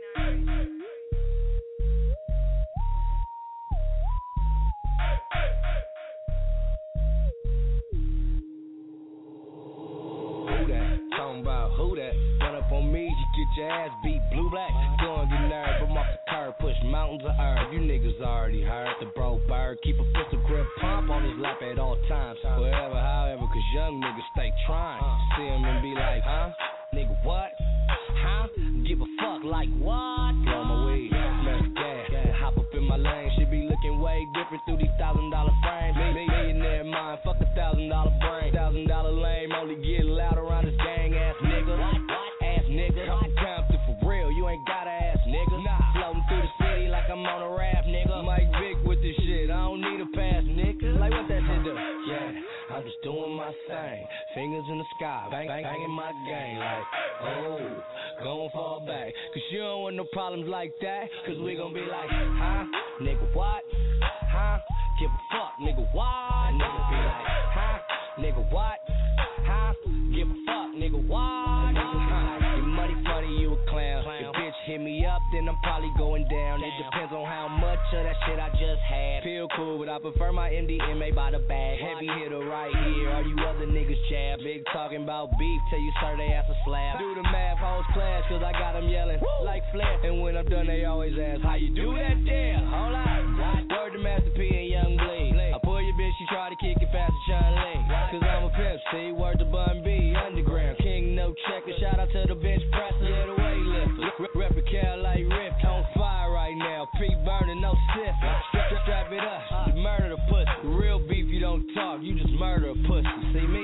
Talking about who that? Run up on me, you get your ass beat. Blue black, gon' get nerve. I'm off the curb, push mountains of herb. You niggas already heard the bro bird. Keep a pistol grip pump on his lap at all times. Forever, however, cause young niggas stay trying. See him and be like, huh? Nigga, what? Huh? Give a fuck like what? Blow my weed, smash the gas, hop up in my lane. Should be looking way different through these $1,000 frames. Millionaire mind, fuck a $1,000 brain. $1,000 lame, only get loud around this gang ass nigga. Ass nigga, I'm confident for real, you ain't got a ass nigga. Floating through the city like I'm on a raft, nigga. Mike Vick with this shit, I don't need a pass, nigga. Like what that shit do? Yeah, I'm just doing my thing. Fingers in the sky, banging my gang like, oh, gon' fall back. Cause you don't want no problems like that. Cause we gon' be like, huh? Nigga, what? Huh? Give a fuck, nigga, what? Nigga be like, huh? Nigga, what? Huh? Give a fuck, nigga, what? Your money funny, you a clown. Your bitch hit me up, then I'm probably going down. It depends on how much of that shit I just had. Feel cool, but I prefer my MDMA by the bag. Heavy hitter right here, all you other niggas jab. Big talking about beef, tell you sir they ass a slab. Do the math, hoes class, cause I got them yelling like Flair. And when I'm done, they always ask, how you do that there? Hold on, word to Master P and Young Bleed. I pull your bitch, she try to kick it past the Sean Lee. Cause I'm a pimp, see, word to Bun B, underground. King no checker, shout out to the bench presser, yeah, the weightlifter. Rep a Cal like Rip, on fire right now. P burning, no sip. Strap it up, you murder the pussy. Real beef, you don't talk, you just murder a pussy. See me?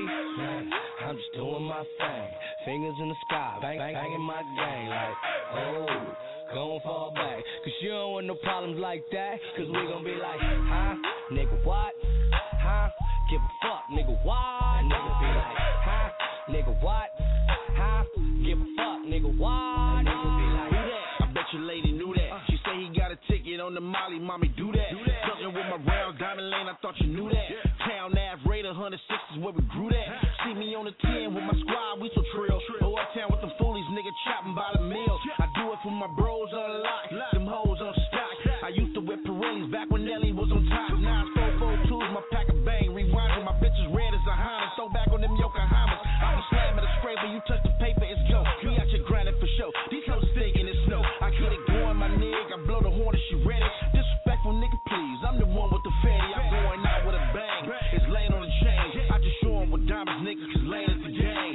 I'm just doing my thing. Fingers in the sky, banging my gang like, oh, gon' fall back. Cause you don't want no problems like that. Cause we gon' be like, huh? Nigga, what? Huh? Give a fuck, nigga, what? Nigga be like, huh? Nigga, what? Huh? Give a fuck, nigga, what? Nigga be like, who that? I bet your lady knew that. She say he got a ticket on the Molly, mommy, do that. Talking with my round diamond lane, I thought you knew that. Town Ave, Raider, 100 the 6 is where we grew that. See me on the 10 with my squad, we so trill. Go uptown with them foolies, nigga chopping by the meal. I do it for my bros on lock, them hoes on stock. I used to whip Pirellis back when Nelly was on top. Now it's 442s, my pack of bang. Rewinding, my bitches red as a Honda. Throw back on them Yokohamas. I be slamming the spray when you touch the paper, it's go. We out here grinding for show. These hoes thinking it's snow. I get it going, my nigga. I blow the horn and she ready. Disrespectful nigga, please. I'm the one with the fatty. I'm going out with a bang. It's laying on the chain. I just show 'em with diamonds, nigga, cause laying is the game.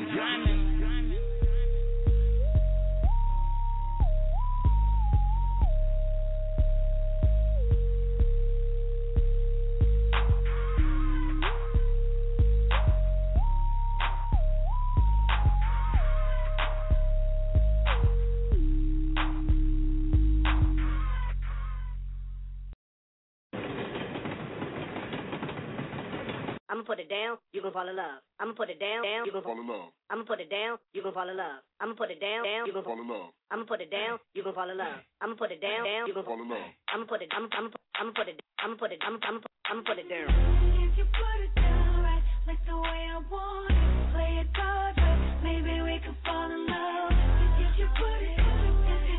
I'ma put it down, you gon' fall in love. I'ma put it down, you gon' fall in love. I'ma put it down, you gon' fall in love. I'ma put it down, you gon' fall in love. I'ma put it down, you gon' fall in love. I'ma put it down, you gon' fall in love. I'ma put it down. If you put it down right, like the way I want it, play it God right, maybe we can fall in love. If you put it down,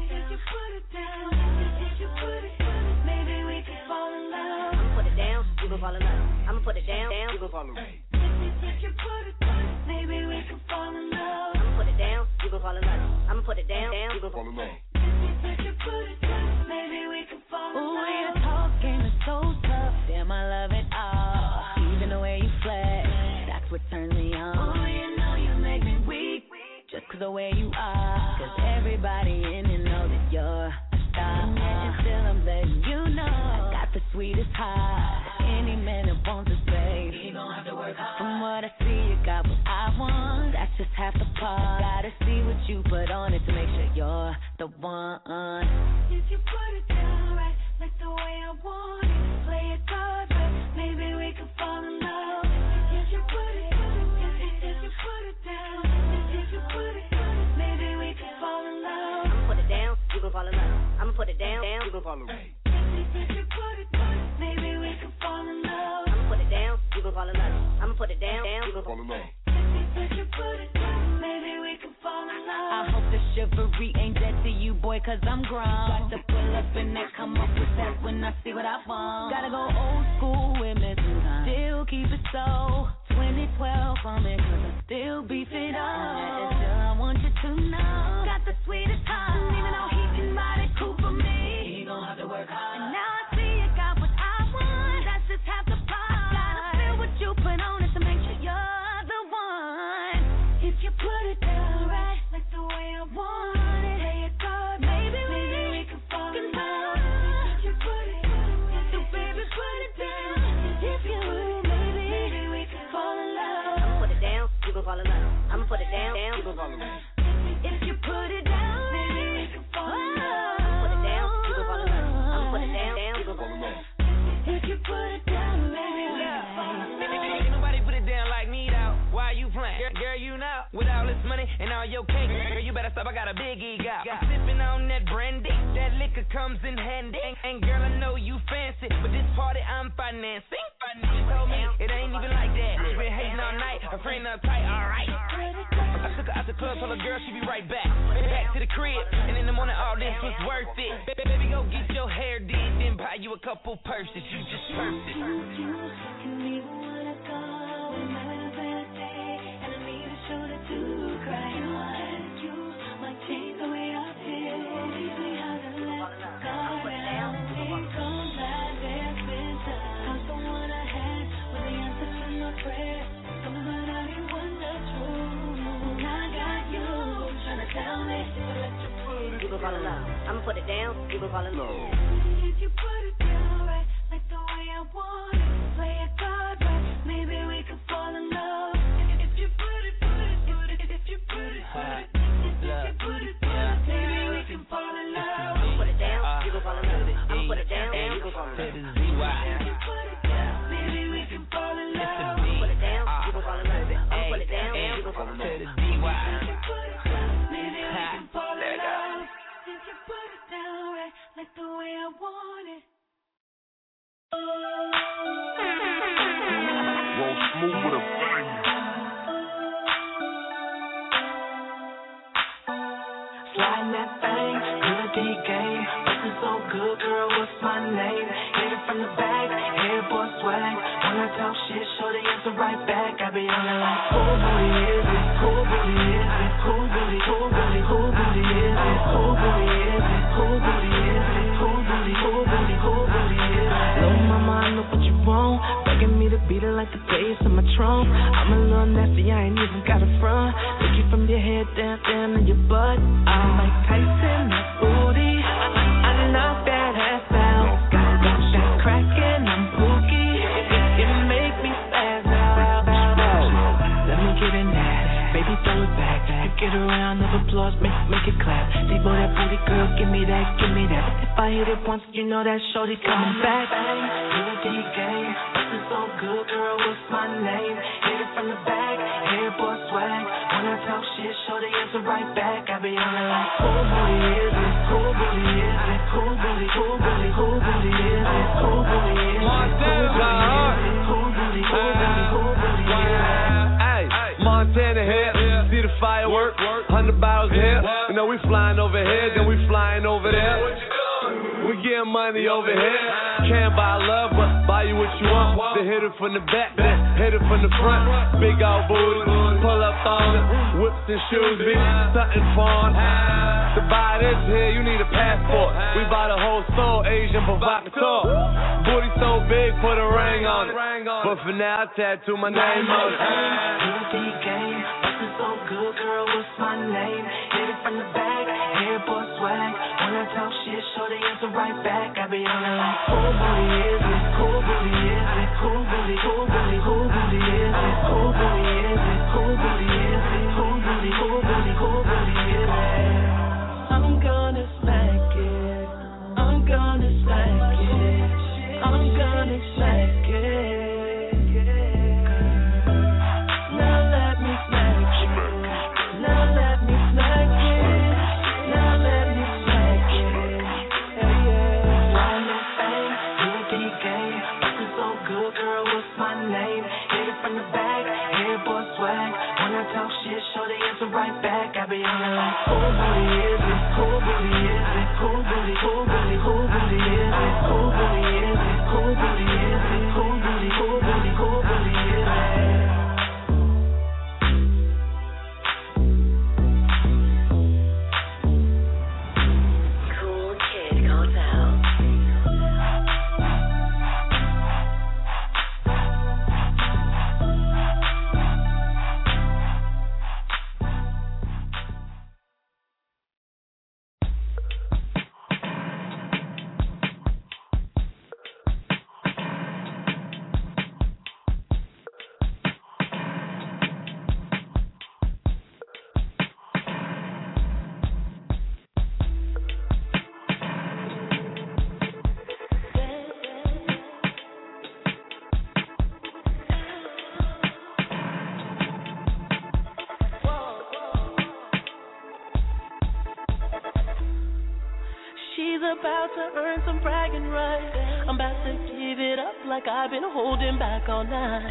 maybe we can fall in love. I'ma put it down, you gon' fall in love. I'ma put it down, you gon' fall in love. If you put it down, maybe we can fall in love. I'ma put it down, you gon' fall in love. I'ma put it down, you gon' fall in love. If you put it down, maybe we can fall in love. Ooh, your talk game is so tough, damn, I love it all. Even the way you flex, that's what turns me on. Oh, you know you make me weak, just 'cause the way you are. 'Cause everybody in it know that you're a star. And still I'm letting you know I got the sweetest heart. Any man that wants a space, you gon' have to work hard. From what I see, you got what I want. That's just half the part. Gotta see what you put on it to make sure you're the one. If you put it down right, like the way I want it, play it God right, maybe we can fall in love. If you put it down, maybe we can fall in love. I'ma put it down, you gon' fall in love. I'ma put it down, you gon' fall in love. If you put it down, maybe we can fall in love. I'ma put it down, you gon' fall in love. I'ma put it down, you gon' fall in love. If you put it down, maybe we can fall in love. I hope the chivalry ain't dead to you, boy, 'cause I'm grown. Got to pull up and that come up with that when I see what I want. Gotta go old school with me, still keep it so 2012 for me, 'cause I still beef it up. And still I want you to know, got the sweetest heart. Even though he can ride it cool for me, he gon' have to work hard. And now I see you got what I want, that's just half the part. Gotta feel what you put on it to make sure you're the one. If you put it down right, like the way I want it, play it God, maybe we can fall in love. If you put it down, so baby put it down. If you maybe we can fall in love. I'ma put it down, you gon' fall in love. I'ma put it down, you gon' fall in love. If you put it down, maybe we can fall in love. I'ma put it down, you gon' fall in love. I'ma put it down, you gon' fall in love. If you put it down, maybe we can fall in love. Ain't nobody put it down like me though. Why you playing? Girl, you know, with all this money and all your cake, girl, you better stop. I got a big ego. I'm sipping on that brandy, that liquor comes in handy. And girl, I know you fancy, but this party I'm financing. You told me it ain't even like that. She been hating all night, her friend uptight. Alright. I took her out the club, told her girl she be right back. Back to the crib, and in the morning all this was worth it. Baby, go get your hair did, then buy you a couple purses. You just perfect. You gon' fall in love. I'ma put it down, you gon' fall in love. If you put it down right, like the way I want it, play it God right, maybe we can fall in love. If you put it down, maybe we can fall in love. I'ma put it down, you gon' fall in love. I'ma put it down, you gon' fall in love. If you put it down, maybe we can fall in love. I'ma put it down, you gon' fall in love. I'ma put it down, you gon' fall in love. Maybe we can fall in love. If you put it down right, like the way I want talk shit, shorty answer right back. I be on it like, who booty is it? Who booty is it? Who booty, who booty, who booty is it? Who booty is it? Who booty is it? Who booty, who booty, who booty is it? Little mama, I know what you want. Begging me to beat it like the bass in my trunk. I'm a little nasty, I ain't even got a front. Take you from your head down to your butt. I'm like Tyson, that booty. I knock that ass out. Got that crackin', I'm pookie. It make me spaz out. Let me get in that, baby, throw it back. Get a round of applause, make it clap. Deep that booty, girl, give me that, give me that. If I hit it once, you know that shorty coming back. Bang, do the D game. This is so good, girl, what's my name? Hit it from the back, hair boy swag. When I talk shit, shorty answer right back. I be on it like, who booty is it? Who booty is it? Who booty, who booty, who booty is it? Who booty is it? Who booty, who booty, who booty is it? Hey, Montana here, see the fireworks, 100 bottles here. You know we flying over here, then we flying over there. We getting money over here. Can't buy love, but buy you what you want. Then hit it from the back, then hit it from the front. Big old booty, pull up on it. Whips and shoes, be something fun. To buy this here, you need a passport. We buy the whole store, Asian provocateur. Booty so big, put a ring on it. But for now, I tattoo my name on it. Game, this is so good, girl, what's my name? Hit it from the back, hair boy swag. When I talk shit, shorty answer right back. I be on it like, who booty is it? Who booty is it? Who booty, who booty, who booty is it? Who booty is it? Who booty is it? Who booty, who booty, who booty is it? I'm gonna smack it. I'm gonna smack it. I'm gonna smack it. Right back, I be on it like, who booty is it? Who booty is it? Who booty, who booty, who booty is it? Who booty is it? Who booty is it? Who booty, who booty, who booty is it? Cool Kid Cartel. About to earn some bragging rights. I'm about to give it up like I've been holding back all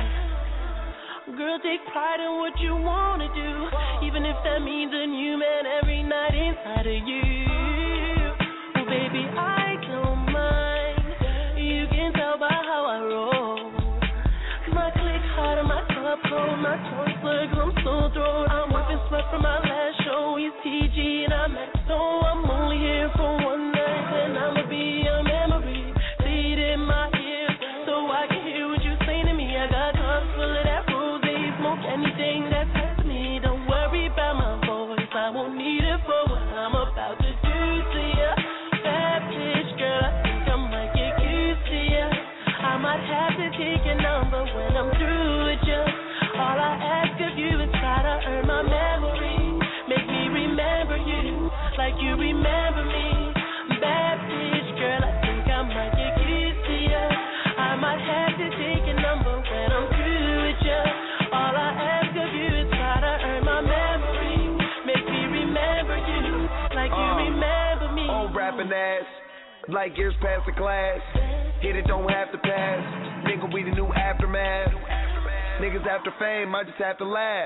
night. Girl, take pride in what you wanna do, even if that means a new man every night inside of you. Well, baby, I don't mind. You can tell by how I roll. My click hard and my cup cold, my tongue slugs, I'm so thrown. I'm whipping sweat from my last show. He's TG and I'm at so I'm only here for one night. And I'ma be a memory, say it in my ear, so I can hear what you say to me. I got cups full of that rose, smoke anything that hurts me. Don't worry about my voice, I won't need it for what I'm about to do to you. Bad bitch, girl, I think I might get used to you. I might have to take your number when I'm through with you. All I ask of you is try to earn my memory. Make me remember you like you remember me. Bad bitch, girl, I think I might get used to you. I might have to take your number when I'm through with you. All I ask of you is try to earn my memory. Make me remember you like you remember me. Old rapping ass, like years past the class. Hit it, don't have to pass. Nigga, we the new aftermath. Niggas after fame, I just have to laugh.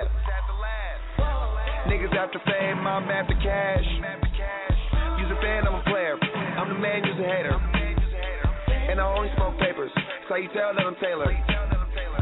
Niggas after fame, I'm after cash. You's a fan, I'm a player. I'm the man, you's a hater. And I only smoke papers, so you tell that I'm tailored.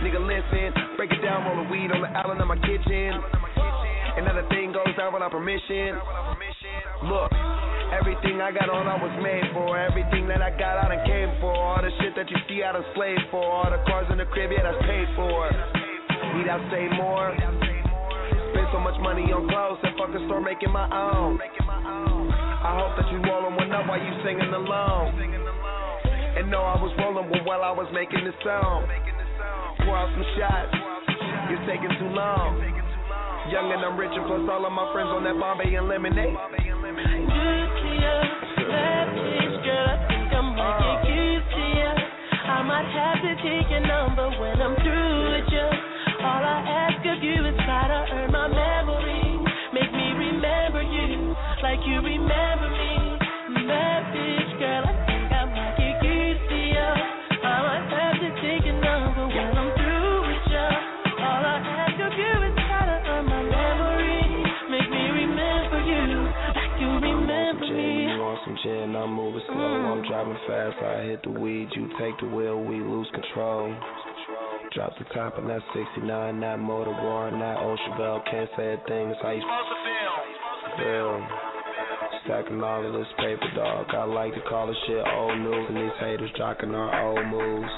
nigga listen. Break it down, roll the weed on the island of my kitchen. And now the thing goes down without permission. Look, everything I got on I was made for. Everything that I got I done came for. All the shit that you see I done slaved for. All the cars in the crib, yeah, that's paid for. Need I say more? Spend so much money on clothes and fucking start making my own. I hope that you rollin' one up while you singing along. And know I was rolling one while I was making this song. Pour out some shots, you're taking too long. Young and I'm rich and plus all of my friends on that Bombay and lemonade. Good to you, that bitch girl, I think I might get used to you. I might have to take your number when I'm through with you. All I ask of you is try to earn my memory. Make me remember you like you remember me. That bitch girl, I think I might get used to you. I might have to take your number when I'm through with you. All I ask of you is try to earn my memory. Make me remember you like you remember me. You want some gin, I'm moving slow. I'm driving fast, I hit the weed. You take the wheel, we lose control. Drop the top on that 69, that motor roaring, that ocean bell. Can't say a thing, it's how you feel. Stacking all of this paper, dog. I like to call this shit old news. And these haters jocking our old moves.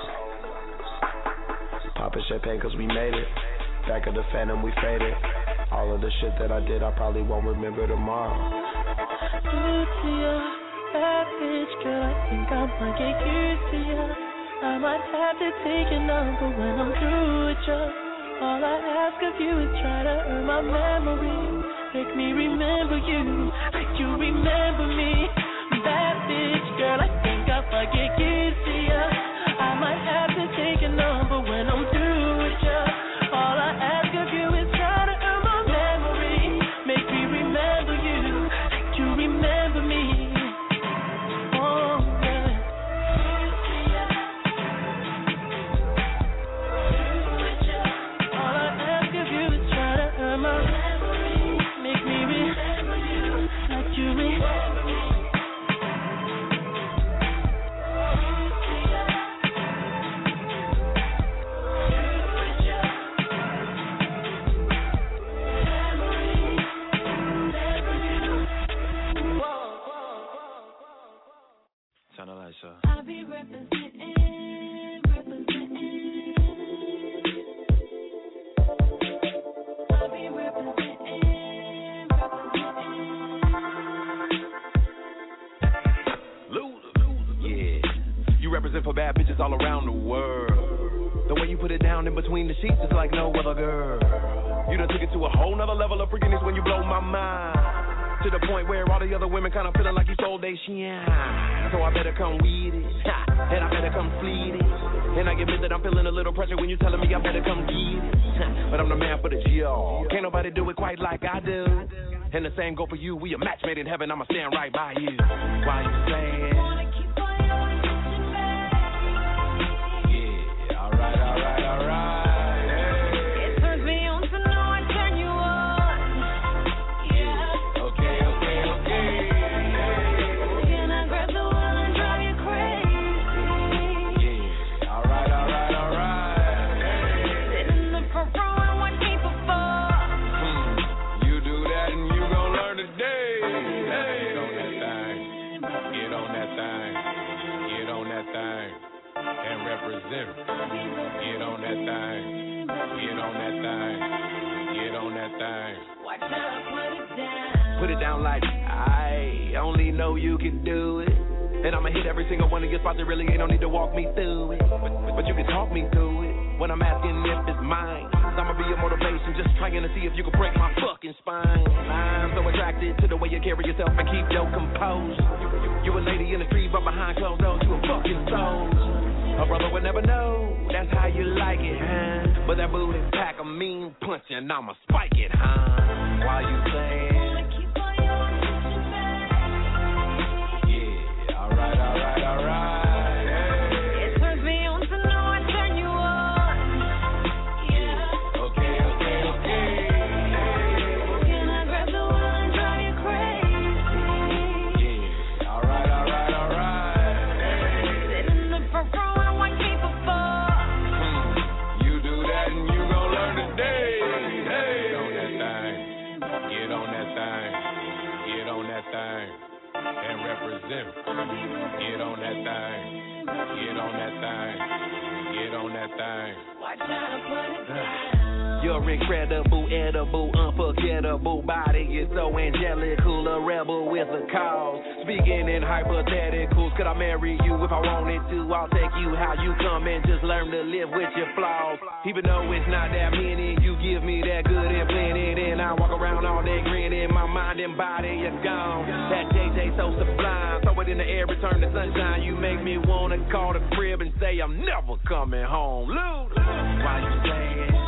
Popping champagne cause we made it. Back of the phantom, we faded. All of the shit that I did, I probably won't remember tomorrow. Good to you, bad bitch girl, I think I might get used to you. I might have to take your number when I'm through with you. All I ask of you is try to earn my memory. Make me remember you like you remember me. Bad bitch girl, I think I might get used to you. I might have to take your number when I'm through with you. All I ask of you is try to earn my memory. Make me remember you like you remember me. Oh, yeah. All I ask of you is try to earn my memory. Make me remember you like you remember me. I'll be representing. I'll be representing. Yeah, you represent for bad bitches all around the world. The way you put it down in between the sheets is like no other girl. You done took it to a whole nother level of freakiness when you blow my mind. To the point where all the other women kind of feeling like you sold they shine. So I better come with it, and I better come fleet it. And I admit that I'm feeling a little pressure when you telling me I better come get it. But I'm the man for the job. Can't nobody do it quite like I do. And the same go for you. We a match made in heaven. I'ma stand right by you. Why you saying? Yeah, all right. Get on that thing. Get on that thing. Get on that thing. Watch out, put it down. Put it down like I only know you can do it. And I'ma hit every single one of your spots. There really ain't no need to walk me through it. But you can talk me through it. When I'm asking if it's mine, I'ma be your motivation, just trying to see if you can break my fucking spine. I'm so attracted to the way you carry yourself and keep your composure. You a lady in the street, but behind closed doors, you a fucking soldier. A brother would never know, that's how you like it, huh? But that booty pack a mean punch and I'ma spike it, huh? While you saying, yeah, all right. It turns me on to know I turn you on. Yeah. Okay. Can I grab the wheel and drive you crazy? Yeah, all right. Sit in the front row and watch me perform. You do represent. Get on that thing. Get on that thing. Get on that thing. Watch out to put it down. Your incredible, edible, unforgettable body is so angelical, a rebel with a cause. Speaking in hypotheticals, could I marry you if I wanted to? I'll take you how you come and just learn to live with your flaws. Even though it's not that many, you give me that good and plenty. Then I walk around all day grinning, my mind and body is gone. That JJ so sublime, throw it in the air, return the sunshine. You make me wanna call the crib and say I'm never coming home. Lou, why you saying?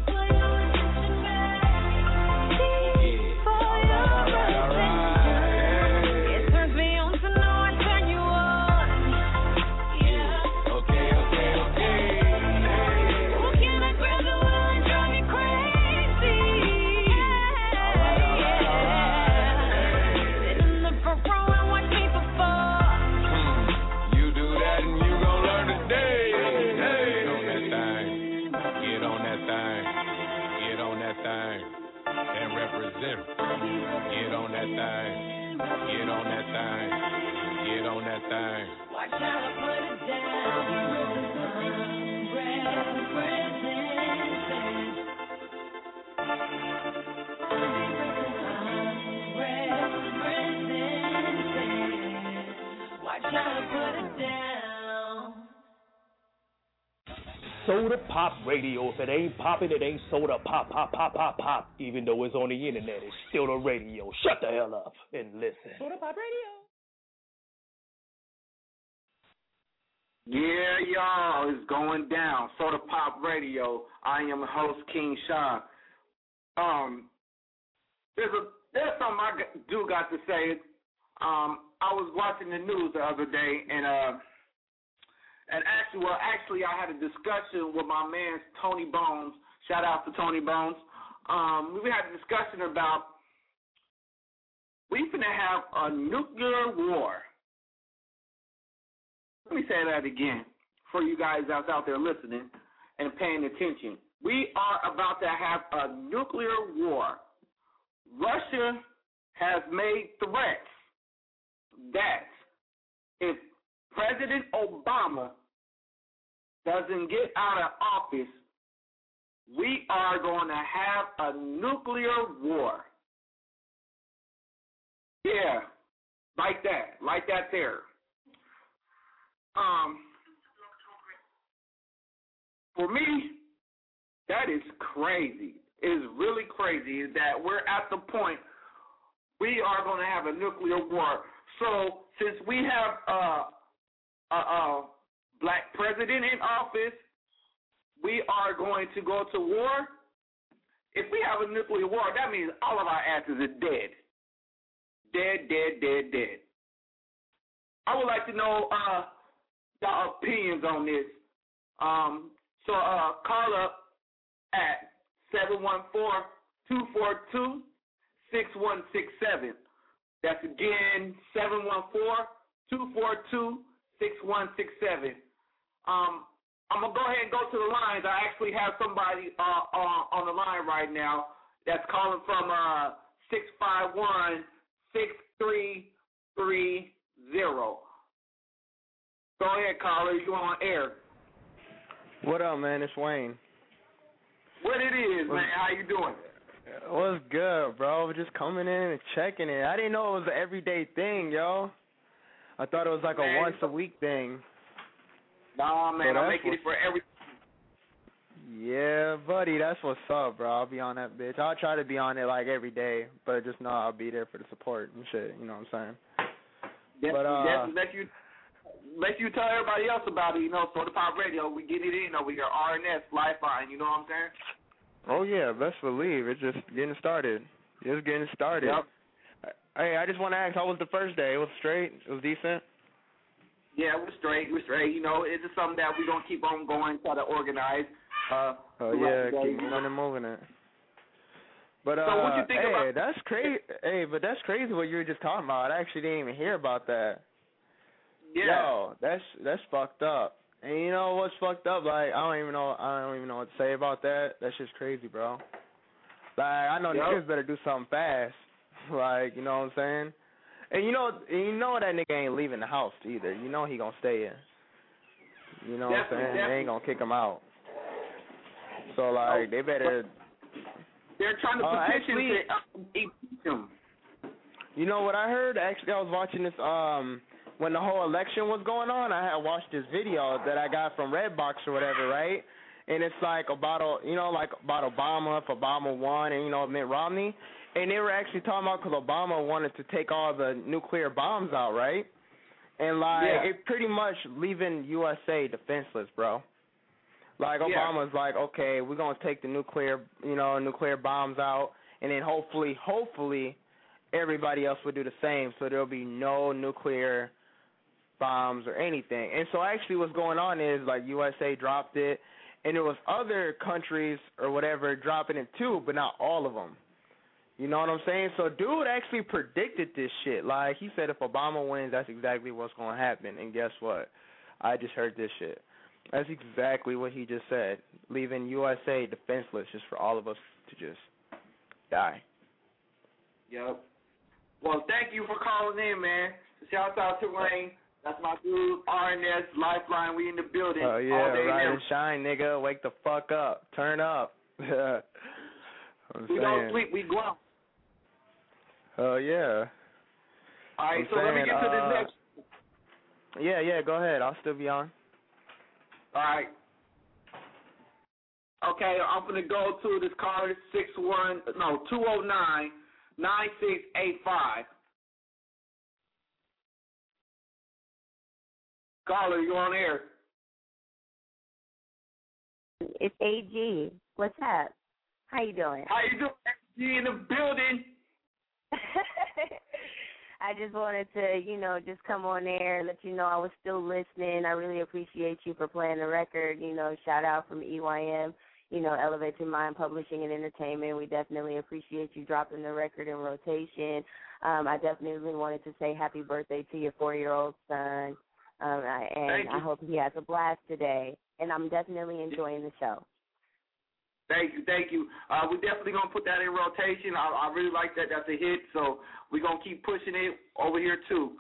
Get on that thing. Get on that thing. Get on that thing. Watch how to put it down. Watch how to put it down. Soda Pop Radio. If it ain't popping, it ain't soda pop, pop, pop, pop, pop. Even though it's on the internet, it's still the radio. Shut the hell up and listen. Soda Pop Radio. Yeah, y'all, it's going down. Soda Pop Radio. I am host King Sean. There's something I do got to say. I was watching the news the other day, and actually, I had a discussion with my man Tony Bones. Shout out to Tony Bones. We had a discussion about we finna have a nuclear war. Let me say that again for you guys that's out there listening and paying attention. We are about to have a nuclear war. Russia has made threats that if President Obama doesn't get out of office, we are going to have a nuclear war. Yeah, like that there. For me, that is crazy. It is really crazy that we're at the point we are going to have a nuclear war. So since we have a black president in office, we are going to go to war. If we have a nuclear war, that means all of our asses are dead. Dead. I would like to know y'all opinions on this. So call up at 714-242-6167. That's again 714-242-6167. I'm gonna go ahead and go to the lines. I actually have somebody on the line right now that's calling from 651-6330. Go ahead, caller. You on air? What up, man? It's Wayne. What it is, man? How you doing? What's good, bro? Just coming in and checking it. I didn't know it was an everyday thing, yo. I thought it was like a once-a-week thing. Nah, man, I'm making it for every. Yeah, buddy, that's what's up, bro. I'll be on that bitch. I'll try to be on it like every day, but just know I'll be there for the support and shit. You know what I'm saying? Let you tell everybody else about it. You know, Soda Pop Radio, we get it in over here. RNS, Lifeline. You know what I'm saying? Oh yeah, best believe it's just getting started. Yep. Hey, I just want to ask, how was the first day? It was straight. It was decent. Yeah, we're straight. You know, it's just something that we're going to keep on going, try to organize. Keep moving it. But, so what you think about that's crazy. Hey, but that's crazy what you were just talking about. I actually didn't even hear about that. Yeah. Yo, that's fucked up. And you know what's fucked up? Like, I don't even know what to say about that. That's just crazy, bro. Like, I know niggas better do something fast. Like, you know what I'm saying? And you know that nigga ain't leaving the house either. You know he gonna stay in. You know what I'm saying? They ain't gonna kick him out. So like they better. They're trying to petition to impeach him. You know what I heard? Actually, I was watching this when the whole election was going on. I had watched this video that I got from Redbox or whatever, right? And it's like about Obama, if Obama won, and Mitt Romney, and they were actually talking about because Obama wanted to take all the nuclear bombs out, right? And it pretty much leaving USA defenseless, bro. Like Obama's like, okay, we're gonna take the nuclear bombs out, and then hopefully everybody else will do the same, so there'll be no nuclear bombs or anything. And so actually what's going on is like USA dropped it, and there was other countries or whatever dropping it too, but not all of them. You know what I'm saying? So dude actually predicted this shit. Like he said if Obama wins, that's exactly what's going to happen. And guess what? I just heard this shit. That's exactly what he just said, leaving USA defenseless just for all of us to just die. Yep. Well, thank you for calling in, man. Shout out to Wayne. That's my dude, RNS, Lifeline. We in the building. Oh, yeah, all day rise now. and shine, nigga. Wake the fuck up. Turn up. We don't sleep, we grow. Oh, yeah. All right, so let me get to this next. Yeah, go ahead. I'll still be on. All right. Okay, I'm going to go to this caller, 209-9685. Caller, you on air. It's AG. What's up? How you doing? How you doing? AG in the building. I just wanted to, just come on air and let you know I was still listening. I really appreciate you for playing the record. Shout out from EYM, Elevate Your Mind Publishing and Entertainment. We definitely appreciate you dropping the record in rotation. I definitely wanted to say happy birthday to your 4-year-old son. I hope he has a blast today. And I'm definitely enjoying the show. Thank you. We're definitely going to put that in rotation. I really like that. That's a hit. So we're going to keep pushing it over here, too.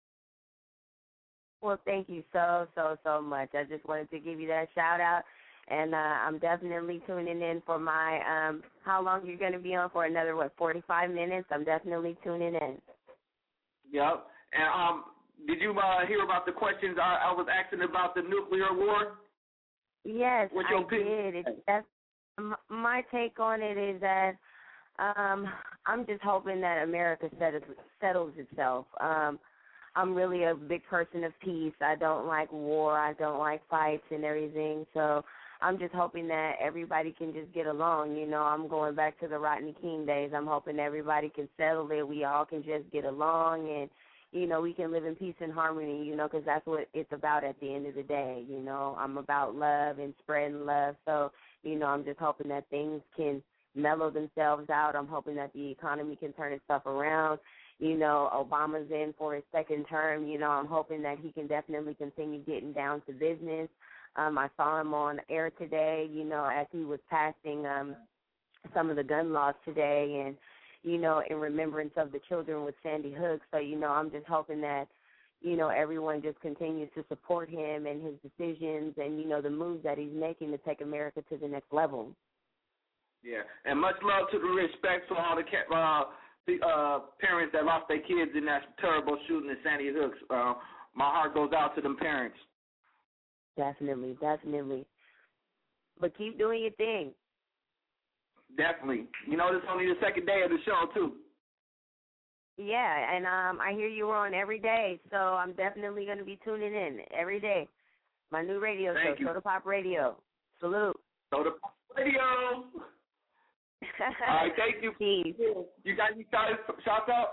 Well, thank you so much. I just wanted to give you that shout-out. And I'm definitely tuning in for my how long you're going to be on for? Another, 45 minutes? I'm definitely tuning in. Yep. And did you hear about the questions I was asking about the nuclear war? Yes, I did. My take on it is that I'm just hoping that America settles itself. I'm really a big person of peace. I don't like war. I don't like fights and everything. So I'm just hoping that everybody can just get along. I'm going back to the Rodney King days. I'm hoping everybody can settle it. We all can just get along and, we can live in peace and harmony, because that's what it's about at the end of the day. I'm about love and spreading love. So, I'm just hoping that things can mellow themselves out. I'm hoping that the economy can turn itself around. Obama's in for his second term. I'm hoping that he can definitely continue getting down to business. I saw him on air today, as he was passing some of the gun laws today and, in remembrance of the children with Sandy Hook. So, I'm just hoping that, everyone just continues to support him and his decisions and, the moves that he's making to take America to the next level. Yeah, and much love to the respect for all the parents that lost their kids in that terrible shooting at Sandy Hook. My heart goes out to them parents. Definitely. But keep doing your thing. Definitely. This is only the second day of the show, too. Yeah, and I hear you were on every day, so I'm definitely going to be tuning in every day. My new radio show, Soda Pop Radio. Salute. Soda Pop Radio. All right, thank you. Peace. You got any shout out?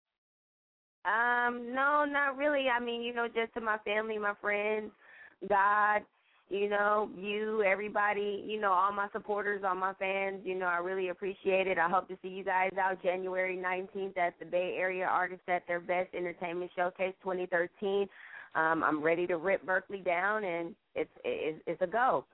No, not really. I mean, just to my family, my friends, God, you, everybody, all my supporters, all my fans, I really appreciate it. I hope to see you guys out January 19th at the Bay Area Artists at Their Best Entertainment Showcase 2013. I'm ready to rip Berkeley down, and it's a go.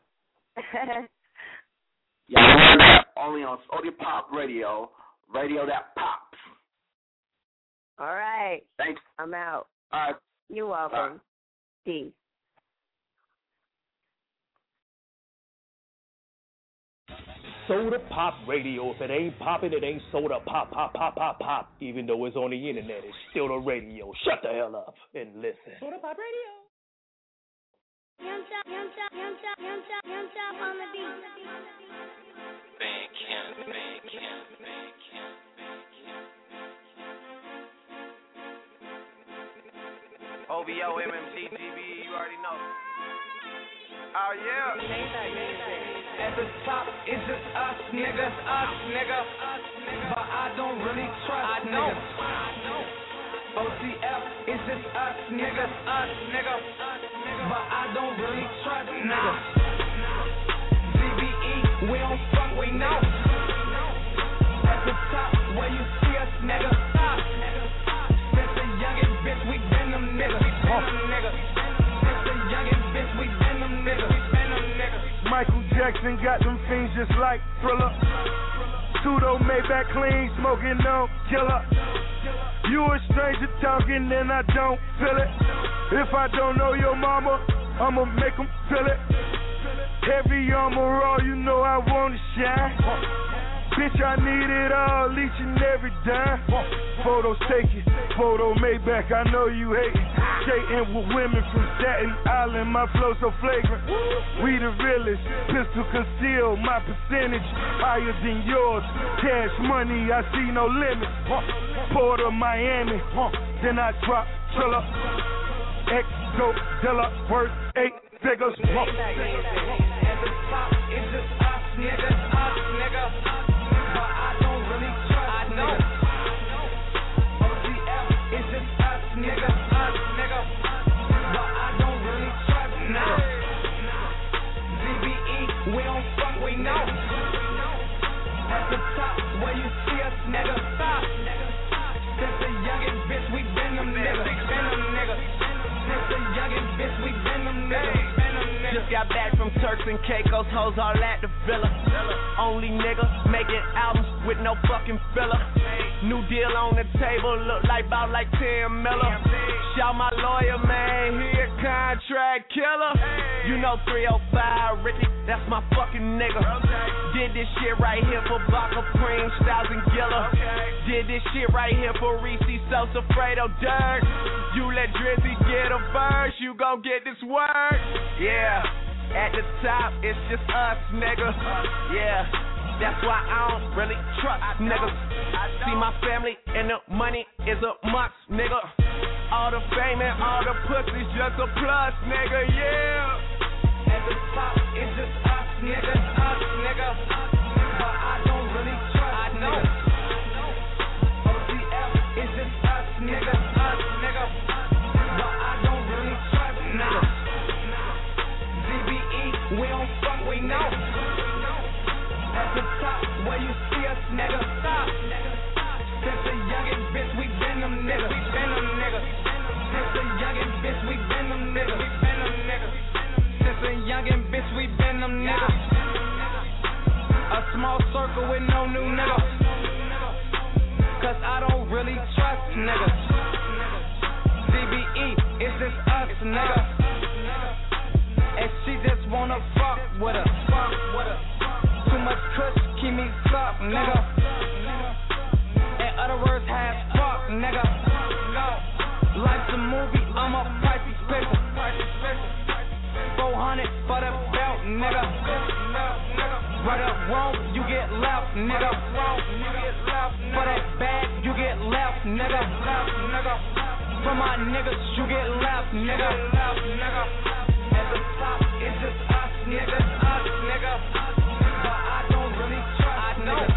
Y'all heard that only on Soda Pop Radio, radio that pops. All right. Thanks. I'm out. All right. You're welcome. Peace. Soda Pop Radio. If it ain't popping, it ain't soda pop, pop, pop, pop, pop. Even though it's on the internet, it's still the radio. Shut the hell up and listen. Soda Pop Radio. Young Chop on the beat. OVO, MMG, GBE, you already know. Oh yeah. At the top, it's just us, nigga. But I don't really trust niggas. OCF, it's just us, nigga. But I don't really trust niggas. GBE, we don't fuck, we know. At the top, where you see us, nigga. Since the youngest bitch, we been them niggas. Since the youngest bitch, we been them niggas. Michael Jackson got them fiends just like Thriller. Pseudo Maybach clean, smoking no killer. You a stranger talking and I don't feel it. If I don't know your mama, I'ma make them feel it. Heavy armor all, you know I wanna shine. Bitch, I need it all, each and every dime. Photos taken, photo Maybach, I know you hate it. Skating with women from Staten Island, my flow so flagrant. We the realest, pistol concealed, my percentage higher than yours. Cash money, I see no limits. Port of Miami, then I drop Triller. X-Go, Dilla, worth 8 figures. At the top, it's just us, nigga. But I don't really trust niggas. OCF, it's just us, nigga. But I don't really trust niggas. GBE, we don't fuck, we know. At the top, where you see us, nigga. Since the youngest bitch, we been them niggas. Since the youngest bitch, we been them niggas. Just got back from Turks and Caicos, hoes all at the villa. Only nigga making albums with no fucking filler. New deal on the table, look like about like 10 miller. Shout my lawyer, man, he a contract killer. You know 305 Ricky, that's my fucking nigga. Did this shit right here for Baca Preem, Styles and Gilla. Did this shit right here for Reese, Sosa, Fredo, Dirt. You let Drizzy get a verse, you gon' get this word. Yeah, at the top, it's just us, nigga. Yeah, that's why I don't really trust niggas. See my family and the money is a must, nigga. All the fame and all the pussy's just a plus, nigga, yeah. At the top, it's just us, nigga. But I don't really trust niggas. OCF, it's just us, nigga. But I don't really trust niggas. GBE, we don't fuck, we know. At the top, where you see us, nigga. Since the youngest bitch, we been them niggas. Since the youngest bitch, we been them niggas. Since the youngest bitch, we been them niggas. A small circle with no new niggas. Cause I don't really trust niggas. DBE, it's just us, nigga. And she just wanna fuck with her. Too much kush, keep me stuck, nigga. In other words, half fuck, nigga. Life's a movie, I'm a pricey picture. 400 for the belt, nigga. Right up wrong, you get left, nigga. For that bag, you get left, nigga. For my niggas, you get left, nigga. At the top, it's just us, nigga. But I don't really trust niggas.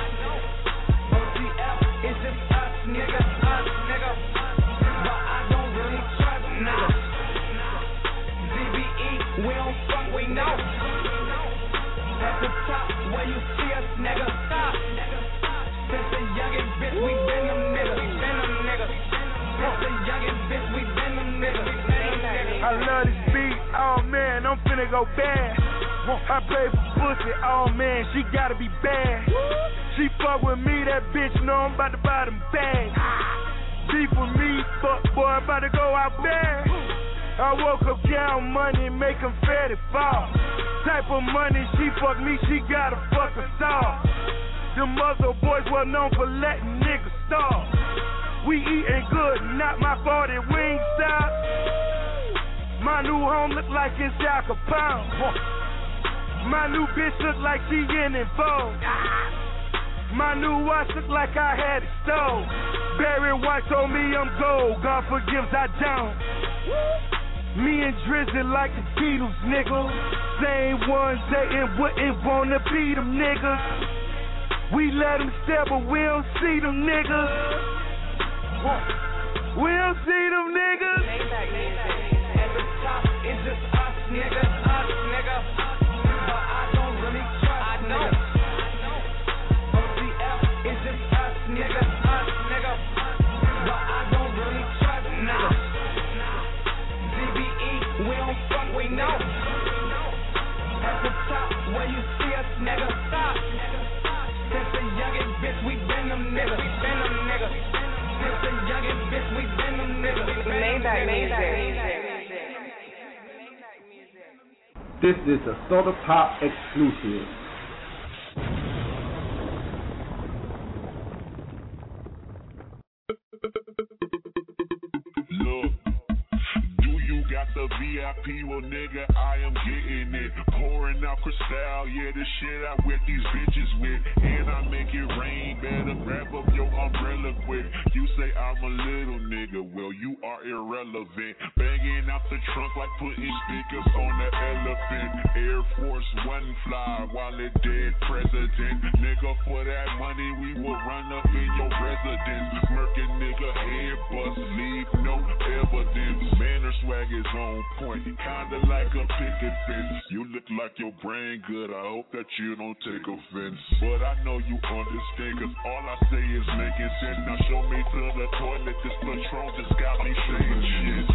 OCF, it's just us, nigga. But I don't really trust niggas. GBE, we don't fuck, we know. At the top, where you see us, nigga. Since the youngest bitch, we been them niggas. Since the youngest bitch, we been them niggas. I love this beat, oh man, I'm finna go bad. I pay for pussy, oh man, she gotta be bad. She fuck with me, that bitch know I'm about to buy them bags. beef with me, fuck boy, about to go out there. I woke up count money, make him fatty fall. Type of money, she fuck me, she gotta fuck us all. Them other boys well known for letting niggas starve. We eating good, not my 40 wing stop. My new home look like it's Al Capone. My new bitch look like she in vogue. My new watch look like I had it stole. Barry White told me I'm gold, God forgives I don't. Me and Drizzy like the Beatles, nigga. Same ones dating wouldn't wanna be them niggas. We let them step, but we don't see them niggas. We don't see them niggas. At the top, it's just us, nigga, us, nigga. But I don't really trust, I know. OCF, it's just us, nigga, us, nigga. But I don't really trust, nah. DBE, we don't fuck, we know. At the top, where you see us, nigga, stop. Since a youngin' bitch, we been them niggas, we been them niggas. Since a youngin' bitch, we been them niggas. Maybach music. This is a Soda Pop exclusive. The VIP, well nigga, I am getting it. Pouring out Cristal, yeah, the shit I wet these bitches with. And I make it rain, better grab up your umbrella quick. You say I'm a little nigga, well you are irrelevant. Banging out the trunk like putting speakers on the elephant. Air Force One fly while it dead president. Nigga, for that money we will run up in your residence. Murking nigga, head bust, leave no evidence. Man, her swag is on point, kinda like a picket fence. You look like your brain good, I hope that you don't take offense. But I know you understand, cause all I say is making sense. Now show me to the toilet, this Patron just got me saying shit.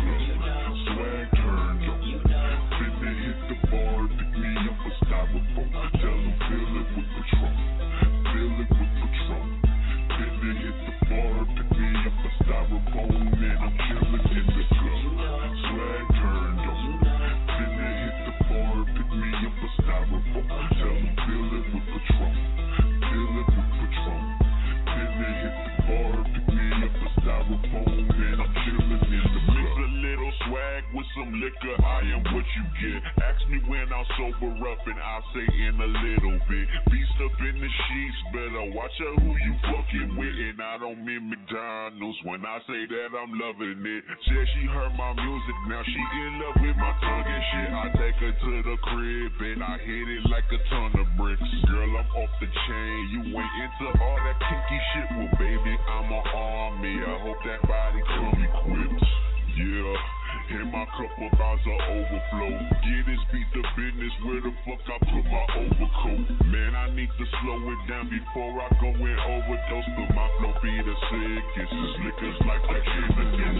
Swag turned up, finna hit the bar, pick me up a styrofoam. Tell them fill it with Patron, fill it with Patron. Finna hit the bar, pick me up a styrofoam, man, I'm chillin' in the club. Swag turned up, finna hit the bar, pick me up a styrofoam. Tell them fill it with Patron, fill it with Patron. Finna hit the bar, pick me up a styrofoam, man, I'm chillin' in the club. Mix a little swag with some liquor, I am what you get. Ask me when I'll sober up and I'll say in a little bit. Beast up in the sheets, better watch out who you fucking with. And I don't mean McDonald's when I say that I'm loving it. Said she heard my music, now she in love with my tongue and shit. I take her to the crib and I hit it like a ton of bricks. Girl, I'm off the chain, you ain't into all that kinky shit. Well, baby, I'm an army, I hope that body come equipped. Yeah. And my cup about to overflow. Get this beat the business, where the fuck I put my overcoat? Man, I need to slow it down before I go and overdose. But my flow be the sickest. This liquor's like that shit again.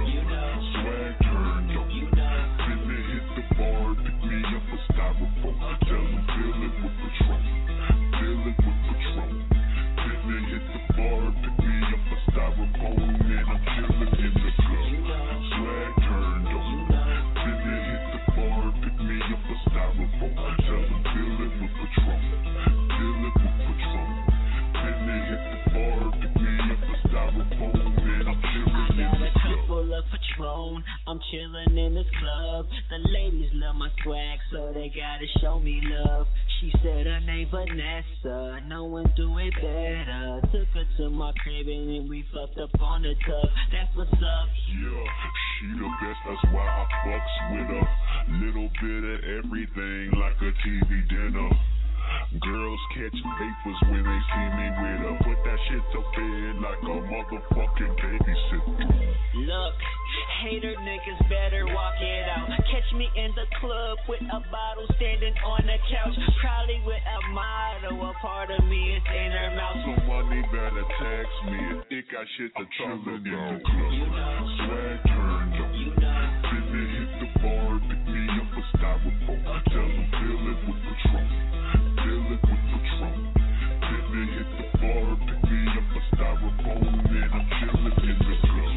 Swag turned up, finna hit the bar, pick me up a styrofoam. Tell them fill it with Patron, fill it with Patron. Finna hit the bar, pick me up a styrofoam, man, I'm chillin' in the club. Swag turned up, finna hit the bar, pick me up a styrofoam. Tell them fill it with Patron, fill it with Patron. Finna hit the bar, pick me up a styrofoam, man, I'm chillin' in the club. Full of Patron, I'm chillin' in this club. The ladies love my swag, so they gotta show me love. She said her name Vanessa, no one do it better. Took her to my crib and then we fucked up on the tub. That's what's up. Yeah, she the best, that's why I fucks with her. Little bit of everything like a TV dinner. Girls catch papers when they see me with her. Put that shit to bed like a motherfucking babysitter. Look, hater niggas better walk it out. Catch me in the club with a bottle standing on the couch. Probably with a motto, a part of me is in her mouth. Somebody better text me if it got shit to talk in the club. Swag turned up, finna hit the bar, pick me up a styrofoam. Tell them fill it with Patron, fill it with Patron. Finna hit the bar, pick me up a styrofoam, man, I'm chillin' in the club.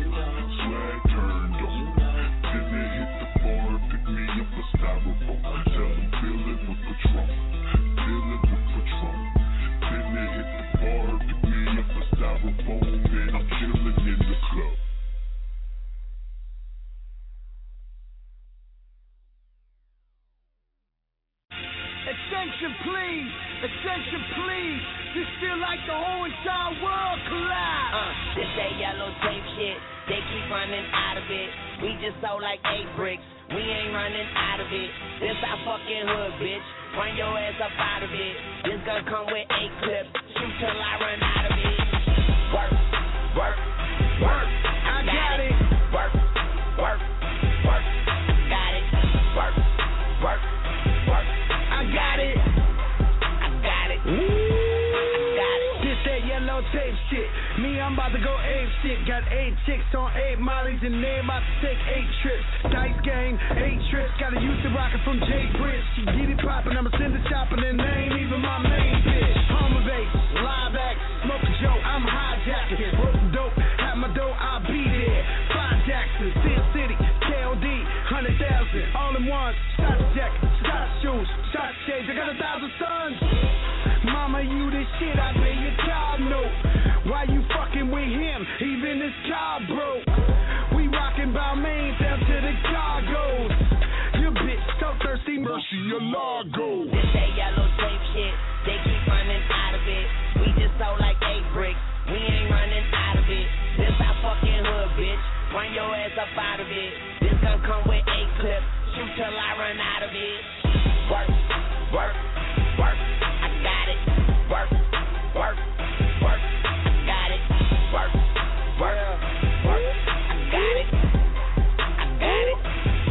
Attention please, attention please. This feel like the whole entire world collapse. This that yellow tape shit, they keep running out of it. We just sold like 8 bricks, we ain't running out of it. This our fucking hood, bitch. Run your ass up out of it. This gun come with 8 clips, shoot till I run out of it. Work, work, work. I got it. Work, work, work. Got it. Work, work, work. I got it. I got it. Got it. This that yellow tape shit. Me, I'm about to go ape shit. Got 8 chicks on 8 mollies and they about to take 8 trips. Dice game, 8 trips. Gotta use the rocket from Jay Prince. She get it poppin', I'ma send the shopping and they ain't even my main bitch. Home base, live act, smoke a joke. I'm hijacking, broke dope, have my dough, I'll be there. 5 Jackson, Sin City, KOD, 100,000, all in one. Shot jacket, shot shoes, shot shades. I got 1,000 sons. Mama, you this shit, I pay your car note. Why you fucking with him? Even his car broke. We rockin' Balmain down to the cargoes. Your bitch so thirsty, mercy your Largo. This that yellow tape shit, they keep running out of it. We just sold like 8 bricks, we ain't running out of it. This our fucking hood, bitch. Run your ass up out of it. This gun come with 8 clips, shoot till I run out of it. Work, work, work. I got it. Work, work, work. Got it. Work, work, work. I got it. I got it.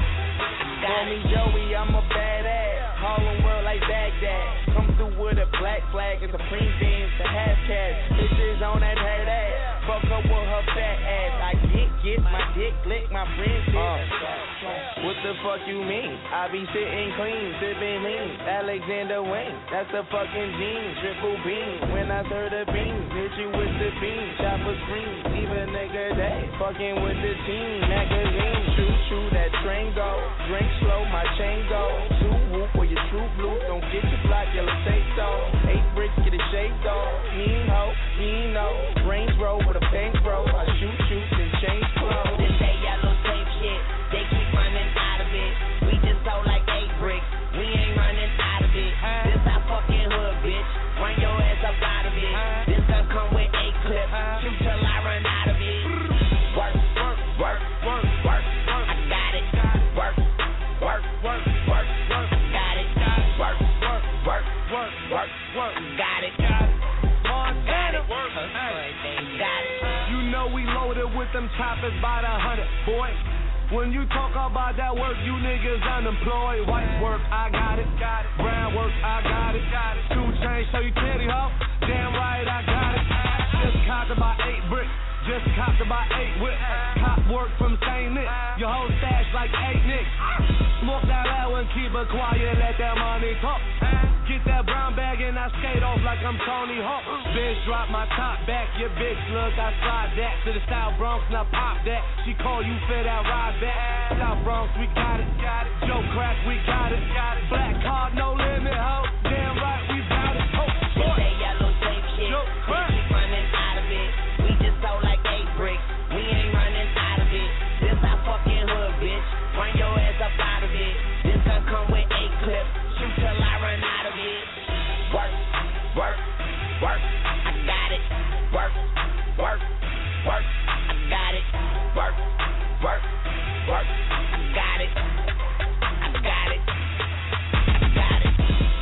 Call me Joey, I'm a badass. Harlem world like Baghdad. Come through with a black flag and supreme beams, the half cash. Bitches on that head ass. Fuck up with her fat ass. I get my dick lick, my friends What the fuck you mean? I be sitting clean, sipping lean. Alexander Wayne, that's the fucking gene. Triple beam, when I serve the beam, hit you with the beam. Chopper scream, leave a nigga dead. Fucking with the team, magazine. True, that train go. Drink slow, my chain go. 2 whoop for your true blue. Don't get your block, yellow say so. 8 bricks, get a shake though. Mean ho, mean no. Range roll with a bank roll. I shoot, then change clothes. This that yellow tape shit, they keep running out of it. We just sold like 8 bricks, we ain't running out of it. This our fucking hood, bitch. Run your ass up out of it. This gun come with 8 clips, shoot till I run out of it. Work, work, work, work, work. I got it. Work, work, work, work, work. Got it. Work, work, work, work, work, work. Got it. Montana. Got it. You know we loaded with them choppers by the 100, boy. When you talk about that work, you niggas unemployed. White work, I got it. Brown work, I got it. 2 chains, show you titty, ho. Damn right, I got it. Just copped about 8 bricks. Just copped about 8 whips. Cop work from St. Nick. Your whole stash like 8 nicks. Smoke that loud and keep it quiet, let that money talk. Get that brown bag and I skate off like I'm Tony Hawk. Bitch, drop my top back. Your bitch, look, I slide that to the South Bronx, now pop that. She call you for that ride back. South Bronx, we got it. Joe Crack, we got it. Black card, no limit, ho. Damn right, we got it. Oh, this that yellow tape shit, they keep running out of it. We just sold like 8 bricks, we ain't running out of it. This our fucking hood, bitch. Run your ass up out of it. This gun come with 8 clips, shoot till I run out of it. Work, work, work. I got it. Work, work, work. I got it. Work, work, work. I got it. I got it. I got it.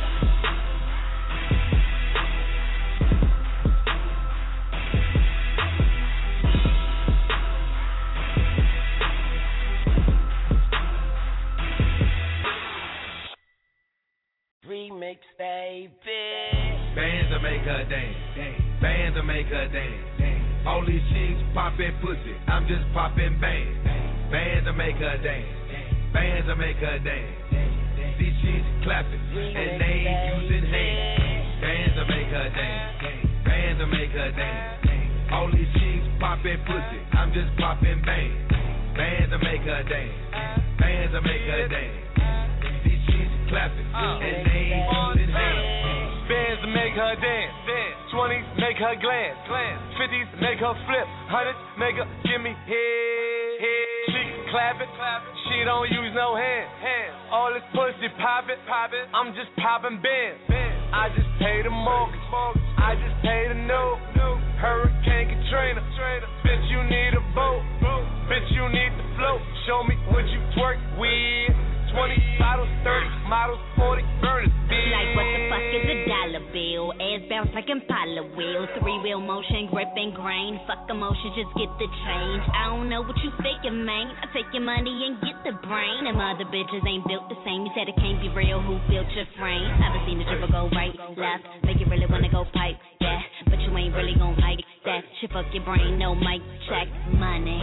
Remix, baby. Bands that make her dance. Bands that make her dance. All these chicks poppin' pussy, I'm just poppin' bands. Bands that make her dance. Bands that make her dance. These chicks clapping and they ain't using hands. Bands that make her dance. Bands that make her dance. All these chicks poppin' pussy, I'm just poppin' bands. Bands that make her dance. Bands that make her dance. These chicks clapping and they ain't using hands. Bands to make her dance. 20s make her glance. 50s make her flip. 100s make her give me head. She clap it. She don't use no hand. All this pussy pop it. I'm just popping bands. I just paid the mortgage. I just paid the note. Hurricane Katrina. Bitch, you need a boat. Bitch, you need to float. Show me what you twerk with. 20 bottles, 30 models, 40 burners, bitch. Like what the fuck is a dollar bill? Ass bounce like Impala wheels. 3-wheel motion, grip and grain. Fuck emotion, just get the change. I don't know what you thinking, man. I take your money and get the brain. Them other bitches ain't built the same. You said it can't be real. Who built your frame? Never seen the dribble go right, left. Make you really wanna go pipe, yeah. But you ain't really gon' like that. Shit fuck your brain, no mic check. Money.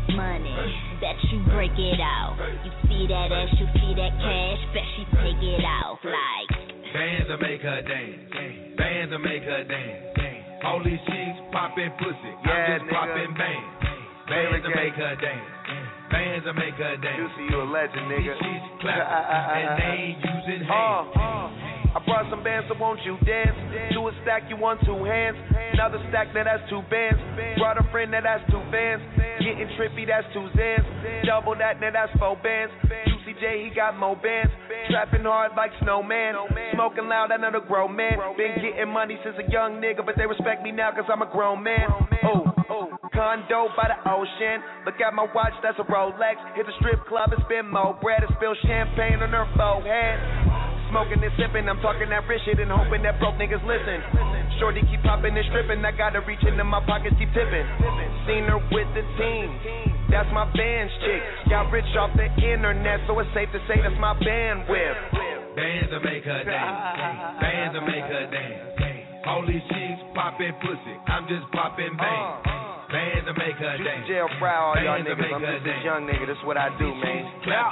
Bet you break it out. You see that ass, you see that cash. Bet she take it off like. Bands will make her dance. Bands will make her dance. All these chicks poppin' pussy. I'm just poppin' bands. Bands will make her dance. Bands will make her dance. You see you a legend, nigga. These chicks clappin' and they ain't using hands. I brought some bands, so won't you dance? To a stack, you want 2 hands. Another stack, that has 2 bands. Brought a friend, that has 2 bands. Getting trippy, that's 2 Zans. Double that, now that's 4 bands. Juicy J, he got more bands. Trapping hard like Snowman. Smoking loud, another grown man. Been getting money since a young nigga, but they respect me now cause I'm a grown man. Condo by the ocean. Look at my watch, that's a Rolex. Hit the strip club and spend more bread and spill champagne on her forehead. Smoking and sipping, I'm talking that rich shit and hoping that broke niggas listen. Shorty keep popping and stripping, I gotta reach into my pockets, keep tipping. Seen her with the team, that's my band's chick. Got rich off the internet, so it's safe to say that's my bandwidth. Bands will make her dance. Bands will make her dance. All these chicks poppin' pussy, I'm just poppin' bands. Bands will make her dance. Jail fry all y'all niggas, I'm just a young nigga, that's what I do, man.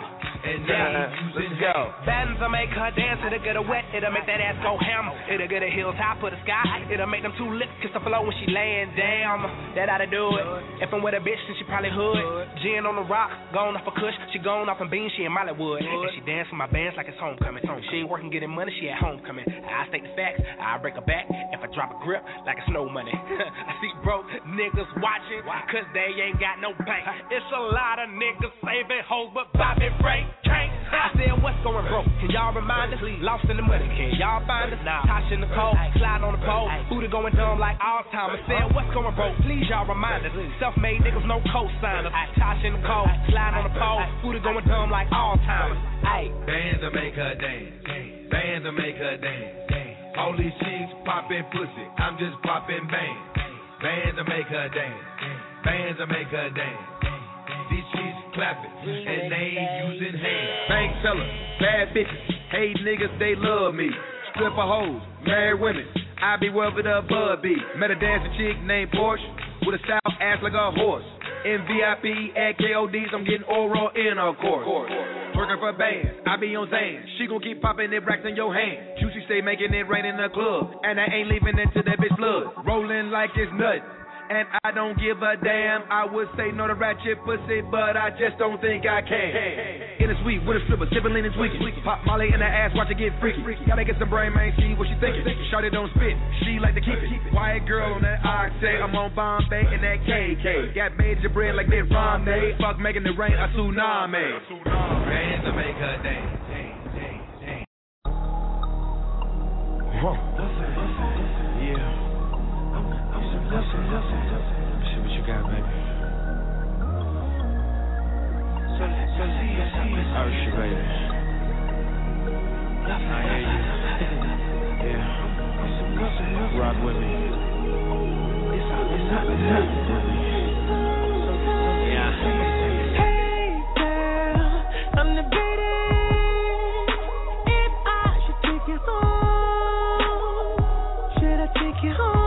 Let's go. Bands will make her dance, it'll get her wet, it'll make that ass go ham. It'll get a hilltop of the sky, it'll make them 2 lips kiss the floor when she laying down. That oughta do it. If I'm with a bitch, then she probably hood. Gin on the rock, gone off a kush, she gone off a bean, she in Mollywood. And she dance with my bands like it's homecoming. She ain't working getting money, she at homecoming. I state the facts, I break her back if I drop a grip like it's no money. I see broke niggas watching, cause they ain't got no bank. It's a lot of niggas saving hoes, but Bobby Ray can't. I said, what's going broke? Can y'all remind us? Lost in the money, can y'all find us? Tasha Nicole, slide on the pole. Booty going dumb like Alzheimer's. Said, what's going broke? Please y'all remind us. Self-made niggas, no co-signers. Tasha Nicole, slide on the pole. Booty going dumb like Alzheimer's. Bands will make her dance. Bands will make her dance. All these chicks poppin' pussy, I'm just poppin' bands. Bands will make her dance. Bands will make her dance. These chicks clapping and they ain't using hands. Bank teller, bad bitches, hey niggas, they love me. Stripper hoes, married women, I be wherever the bud be. Met a dancing chick named Porsche with a style ass like a horse. In VIP at KODs, I'm getting oral intercourse. Working for bands, I be on Zans. She gon' keep popping it racks in your hand. Juicy stay making it rain in the club, and I ain't leaving until that bitch blood. Rolling like it's nothing. And I don't give a damn. I would say no to ratchet pussy, but I just don't think I can. In a suite with a stripper, sipping lean and tweaking. Pop Molly in her ass, watch her get freaky. Gotta get some brain, man, see what she thinking. Shawty don't spit, she like to keep it. Quiet girl on that octane, I'm on Bombay and that KK. Got major bread like Mitt Romney. Fuck making it rain, a tsunami. Bands will make her dance. Yeah. Listen. See what you got, baby. Ursha, baby. I hear you. Yeah. Rock with me. Yeah. Hey, girl, I'm the baby. If I should take you home, should I take you home?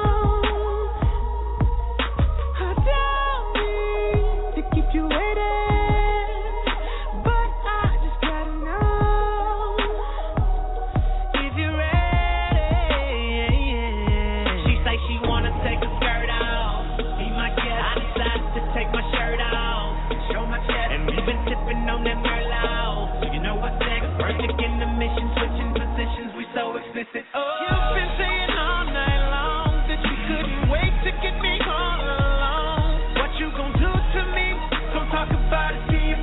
You've been saying all night long that you couldn't wait to get me all alone. What you gon' do to me? Don't talk about it to your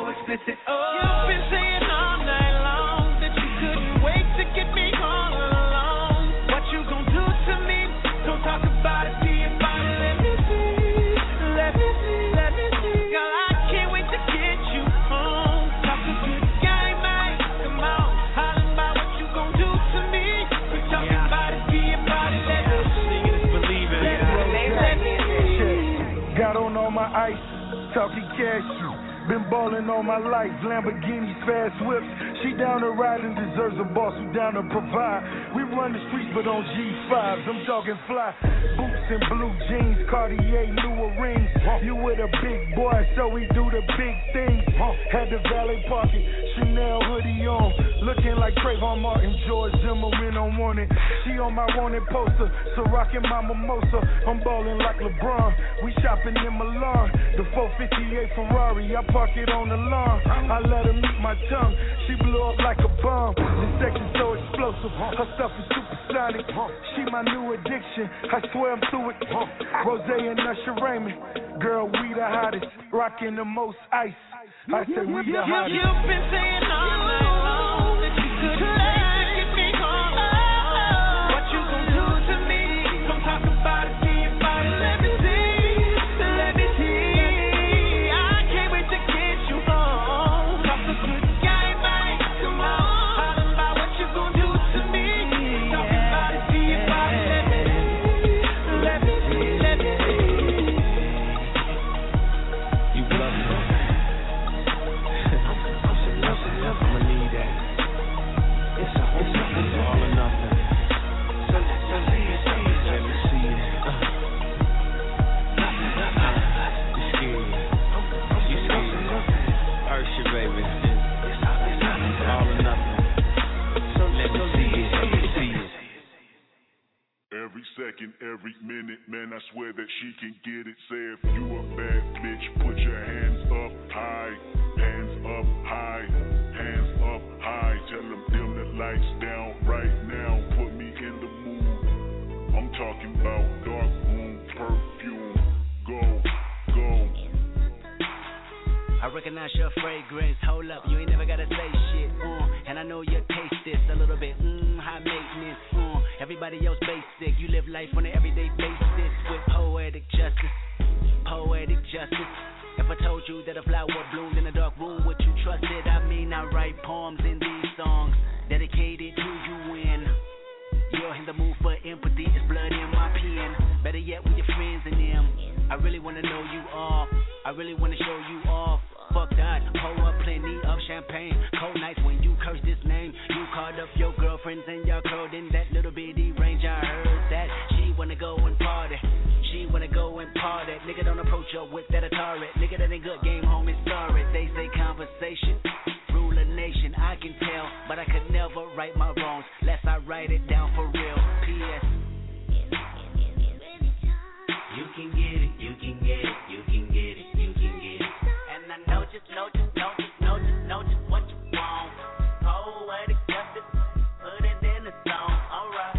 so explicit. Oh, you've been saying all night long that you couldn't wait to get me all alone. What you gon' do to me? Don't talk about it, see about it. Let me see, let me see, let me see. Girl, I can't wait to get you home. Talk a good game, man. Come on, hollering about what you gon' do to me. We talking about it, see about it. Let me see. Singing is believing. Let me see. Got on all my ice, talking cash. Been ballin' all my life, Lamborghinis, fast whips. She down to ride and deserves a boss who down to provide. We run the streets but on G5s, I'm talking fly. Boots and blue jeans, Cartier, Louis rings. You with a big boy, so we do the big things. Had the valet parking, Chanel hoodie on. Looking like Trayvon Martin, George Zimmerman on wanted. She on my wanted poster, so rockin' my mimosa. I'm ballin' like LeBron, we shopping in Milan. The 458 Ferrari, I park it on the lawn. I let her meet my tongue. She blew up like a bomb. The sex is so explosive. Her stuff is supersonic. She my new addiction. I swear I'm through it. Rose and Usher Raymond. Girl, we the hottest. Rocking the most ice. I said we the hottest. You've been saying all night long that you couldn't wait to get me home. What you gon' do to me? Don't talk about it, see about it. Let me see. Let me see. Every second, every minute, man, I swear that she can get it. Say if you a bad bitch, put your hands up high, hands up high, hands up high. Tell them dim the lights down right now, put me in the mood. I'm talking about dark room, perfume, go, go. I recognize your fragrance, hold up, you ain't never gotta say shit, and I know you taste this a little bit, high maintenance, everybody else basic, you live life on an everyday basis, with poetic justice, poetic justice. If I told you that a flower bloomed in a dark room, would you trust it? I mean, I write poems in these songs, dedicated to you when you're in the mood for empathy, it's blood in my pen, better yet with your friends and them. I really wanna know you all, I really wanna show you off. Fuck that, pour up plenty of champagne. Cold nights when you curse this name. You called up your girlfriends and y'all curled in that little bitty range. I heard that she wanna go and party. She wanna go and party. Nigga, don't approach her with that Atari. Nigga, that ain't good, game home is sorry. They say conversation rule a nation. I can tell, but I could never right my wrongs lest I write it down for real. P.S. You can get it, you can get it, you can get it, you can get it. And I know just what you want. Poetic justice, put it in the song, alright.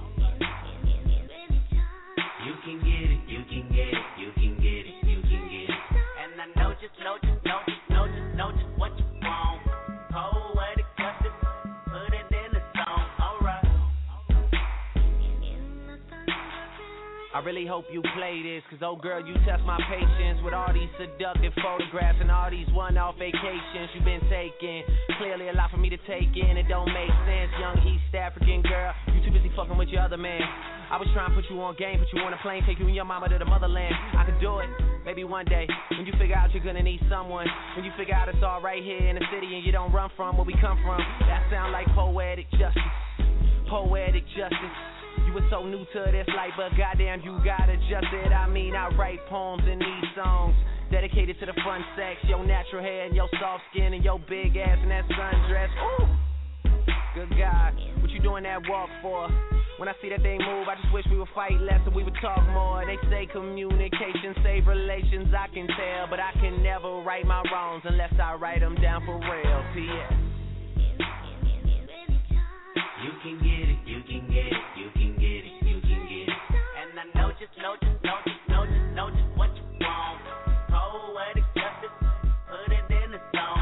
You can get it, you can get it, you can get it, you can get it. And I know just what you want. Poetic justice, put it in the song, alright. I really hope you play this, cause oh girl, you test my patience with all these seductive photographs and all these one-off vacations you've been taking. Clearly a lot for me to take in, it don't make sense. Young East African girl, you too busy fucking with your other man. I was trying to put you on game, put you on a plane, take you and your mama to the motherland. I could do it, maybe one day, when you figure out you're gonna need someone. When you figure out it's all right here in the city and you don't run from where we come from. That sound like poetic justice, poetic justice. You were so new to this life, but goddamn, you got adjusted. I mean, I write poems in these songs dedicated to the fun sex, your natural hair and your soft skin and your big ass and that sundress. Ooh, good God, what you doing that walk for? When I see that thing move, I just wish we would fight less and we would talk more. They say communication save relations, I can tell, but I can never right my wrongs unless I write them down for real. P.S. You can get it, you can get it, you can get it, you can get it. And I know just what you want. Poetic justice, put it in the song.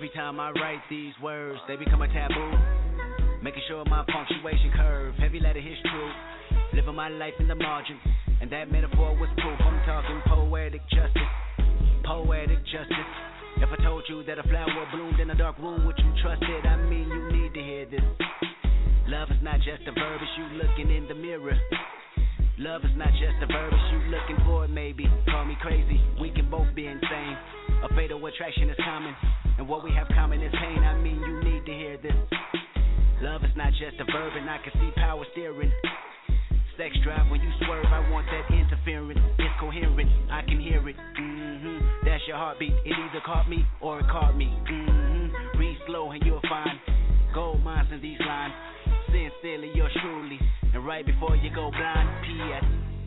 Every time I write these words, they become a taboo. Making sure my punctuation curve, heavy letter hits true. Living my life in the margin, and that metaphor was proof. I'm talking poetic justice, poetic justice. If I told you that a flower bloomed in a dark room, would you trust it? I mean, you need to hear this. Love is not just a verb, it's you looking in the mirror. Love is not just a verb, it's you looking for it, maybe. Call me crazy, we can both be insane. A fatal attraction is common, and what we have common is pain. I mean, you need to hear this. Love is not just a verb, and I can see power steering. Sex drive when you swerve, I want that interference. It's coherent, I can hear it. That's your heartbeat, it either caught me or it caught me. Read slow and you'll find gold mines in these lines. Sincerely, yours truly, and right before you go blind, P.S.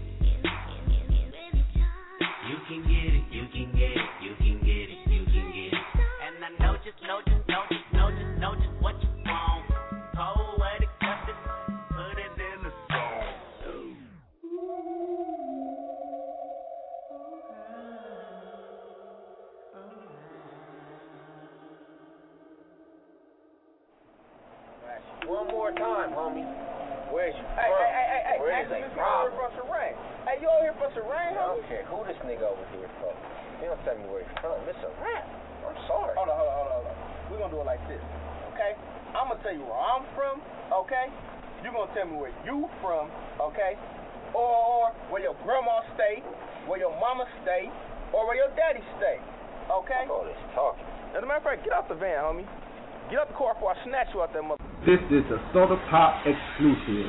You can get it, you can get it, you can get it, you can get it. And I know just what you want. Poetic justice, put it in the song. One more time, homie. Where's you from? Hey, Where is this they from? for some rain. Hey, you over here for some rain, I homie? don't care who this nigga over here from. He don't tell me where he's from. It's a rap. I'm sorry. Hold on. We're going to do it like this, okay? I'm going to tell you where I'm from, okay? You're going to tell me where you from, okay? Or where your grandma stay, where your mama stay, or where your daddy stay, okay? All this talking. As a matter of fact, get out the van, homie. Get out the car before I snatch you out that mother. This is a Soda Pop exclusive.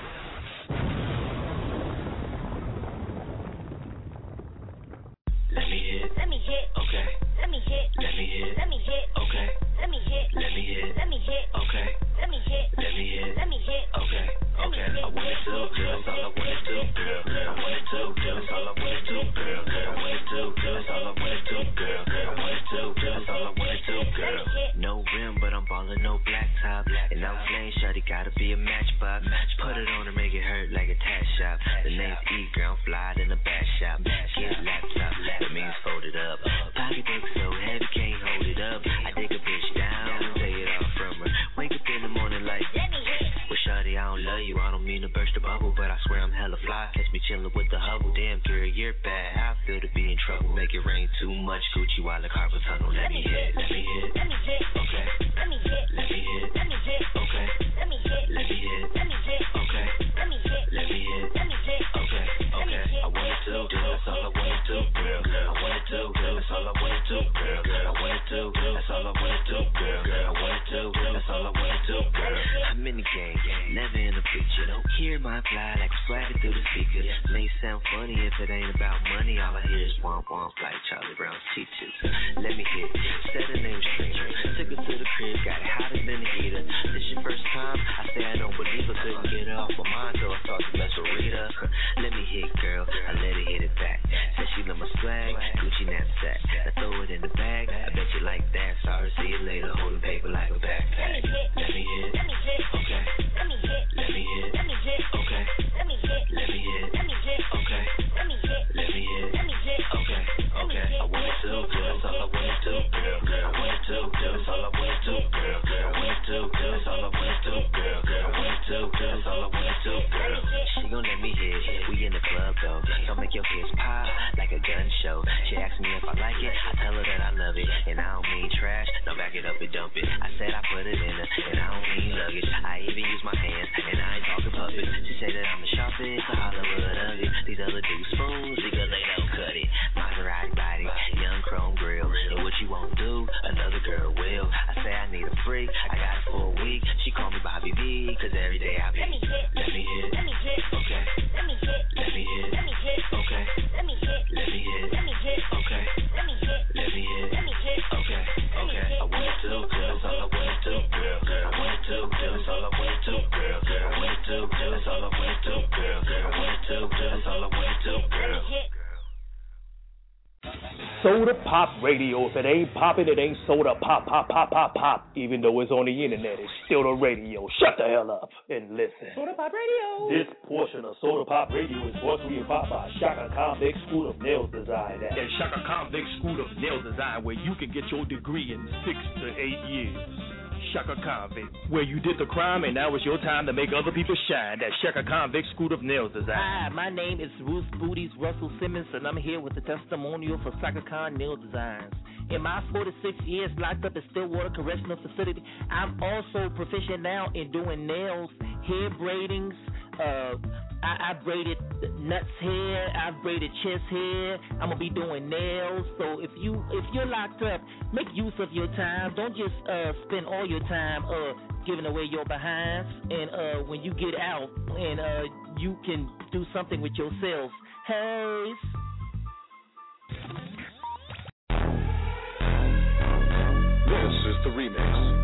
Let me hit. Let me hit. Okay. Let me hit. Let me hit. Let me hit. Okay. Let me hit. Let me hit. Let me hit. Okay. Let me hit. Let me hit. Let me hit. Okay. Okay. I wanted to, girl. That's all I wanted to, girl. I wanted to, girl. That's all I wanted to, girl. I wanted to, girl. That's all I wanted to, girl. I wanted to, girl. That's all I wanted to, girl. No rim, but I'm ballin' no black top. And I'm playing shawty, gotta be a matchbox. Put it on and make it hurt like a tat shop. The name's E, girl. I'm fly in the back shop. Get laptop. That means fold it up. Pocketbook so heavy, can't hold it up. I dig a bitch down, take it off from her. Wake up in the morning like, well, shawty, I don't love you. I don't mean to burst the bubble, but I swear I'm hella fly. Catch me chillin' with the Hubble. Damn, girl, you're bad. How I feel to be in trouble. Make it rain too much. Gucci while the carpet tunnel. Let me hit. Let me hit. Let me hit. Okay. Let me hit. Let me hit. Let me hit. Okay. Let me hit. Let me hit. Let me hit. Okay. Let me hit. Let me hit. Let me hit. Okay. Okay. I wanted to, girl. That's all I wanted to, girl. I wanted to, girl. That's all I wanted to, girl. I wanted to, girl. That's all I wanted to, girl. I wanted to, girl. That's all I wanted to, girl. I'm in the game, never in the picture. Don't hear my fly like swagger through the speaker. May sound funny if it ain't about money. All I hear is womp womp like Charlie Brown's teachers. Let me hit, said her name Stranger. Took her to the crib, got it hotter than a heater. This your first time? I say I don't believe her. Couldn't get her off my mind, so I thought to mess with Rita. Let me hit, girl. I let her hit it back. Said she love my swag, Gucci knapsack. I throw it in the bag. I bet you like that. Sorry, see you later. Holding paper like a backpack. Let me hit. Let me hit. Okay. Let me hit. Let me hit. Let me hit. Okay. Let me hit. Let me hit. Let me hit. Okay. Let me hit. Let me hit. Let me hit. Okay. Okay. I wanted to, girl. That's all I wanted to, girl. I wanted to, girl. That's all I wanted to, girl. I wanted to, girl. That's all I wanted to, girl. I wanted to, girl. That's all I wanted to, girl. She gon' let me hit. We in the club though. Don't make your kids pop like a gun show. She asked me if I like it. I tell her that I love it, and I don't mean trash. Now back it up and dump it. I said I put it in her, and I don't mean luggage. I even use my hands, and I ain't talking puppets. She said that I'm the sharpest, the Hollywood of it. These other dudes spoons because they don't cut it. Maserati body, young chrome grill. And what you won't do, another girl will. I say I need a freak, I got it for a week. She call me Bobby B, cause every day I be. Let me hit, let me hit, let me hit. Okay. Let me hit, let me hit, let me hit. Okay. Let me hit, let me hit, let me hit. Okay. Let me hit, let me hit, let me hit. Okay. Okay. I wanted to, girl. That's all I wanted to, girl. I wanted to, girl. That's all I wanted to, girl. I wanted to, girl. That's all I wanted to, girl. I wanted to, girl. That's all I wanted to, girl. Soda Pop Radio. If it ain't popping, it ain't soda pop, pop, pop, pop, pop. Even though it's on the internet, it's still the radio. Shut the hell up and listen. Soda Pop Radio. This portion of Soda Pop Radio is brought to you by Shaka Convict School of Nail Design. At Shaka Convict School of Nail Design, where you can get your degree in 6 to 8 years. Shaka Convict, where you did the crime and now it's your time to make other people shine. That's Shaka Convict School of Nail Design. Hi, my name is Ruth Booties Russell Simmons, and I'm here with a testimonial for Shaka Con Nail Designs. In my 46 years locked up at Stillwater Correctional Facility, I'm also proficient now in doing nails, hair braidings. I braided nuts hair, I braided chest hair. I'm gonna be doing nails. So if you're locked up, make use of your time. Don't just spend all your time giving away your behinds. And when you get out, and you can do something with yourself. Hey. This is the remix.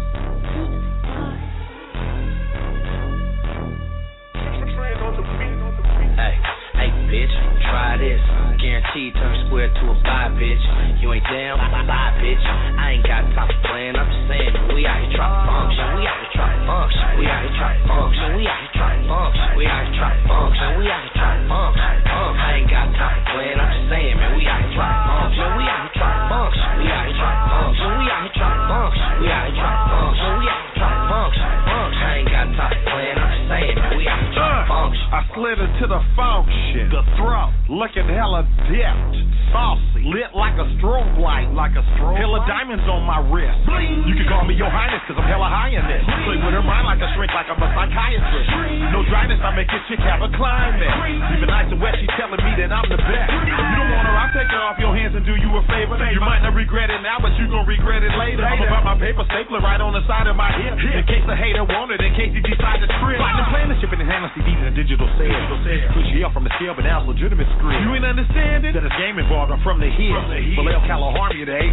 Hey, bitch, try this. Guaranteed turn square to a buy, bitch. You ain't down, bye, bitch. I ain't got time for playing. I'm just saying, we out here trying to function. We out here trying to function. We out here trying to function. We out here trying to function. We out here trying to function. We out here trying to function. I ain't got time for playing. I'm just saying, man, we out here trying to function. We out here trying to function. We out here trying to function. We out here trying to function. We out here trying to function. We out here trying to function. I ain't got time for playing. I'm just saying, man, we out here trying to function. I slid into the function, the throat, looking hella dipped, saucy, lit like a strobe light, hella diamonds on my wrist. Bling. You can call me your highness, cause I'm hella high in this. Play with her mind like a shrink, like I'm a psychiatrist. No dryness, I make this chick have a climax. Even nice and wet, she's telling me that I'm the best. You don't want her, I'll take her off your hands and do you a favor. You might not regret it now, but you gon' regret it later. I'm about my paper stapler right on the side of my hip. In case a hater want it, in case he decide to trip. Flying and playing the ship in his hand, CDs and digital sales. Push you up from the scale, but now it's legitimate script. You ain't understanding that it's game involved. I'm from the hill. Vallejo, California, the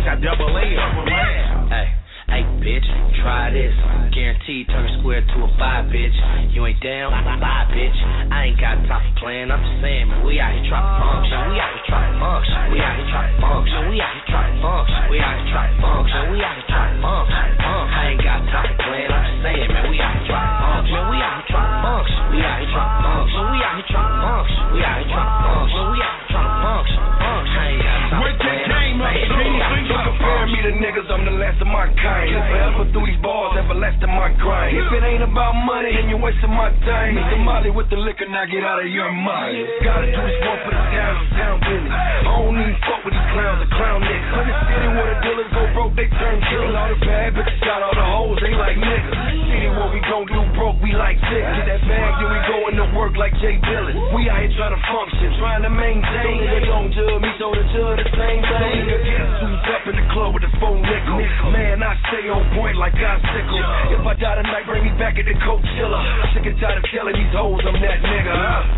H-I-double-A. Hey, bitch, try this. Guaranteed turn square to a buy, bitch. You ain't down, bye, bitch. I ain't got time for playing. I'm just saying, man, we out here trying to function. We out here trying to function. We out here trying to function. We out here trying to function. We out here trying to function. We out here trying to function. I ain't got time for playing. I'm just saying, man, we out here trying to function. We out here trying to function. We out here trying to function. We out here trying to function. We out here trying to function. We out here trying to function. I ain't got time for playing. Don't compare me to niggas, I'm the last of my kind. Forever through these bars, everlasting my grind. If it ain't about money, then you're wasting my time. Mr. Molly with the liquor, now get out of your mind. Gotta do this one for the town business. I don't even fuck with these clowns, the clown niggas. In the city where the dealers go broke, they turn killers. All the bad bitches got all the hoes, they like niggas. City where we gon' do broke, we like sick. Get that bag, then we going to work like Jay Dillon. We out here trying to function, trying to maintain. They don't judge me, so the judge the same thing. Nigga get suits up in the club with the phone nickel. Man, I stay on point like I sickle. If I die tonight, bring me back at the Coachella. Sick and tired of telling these hoes I'm that nigga.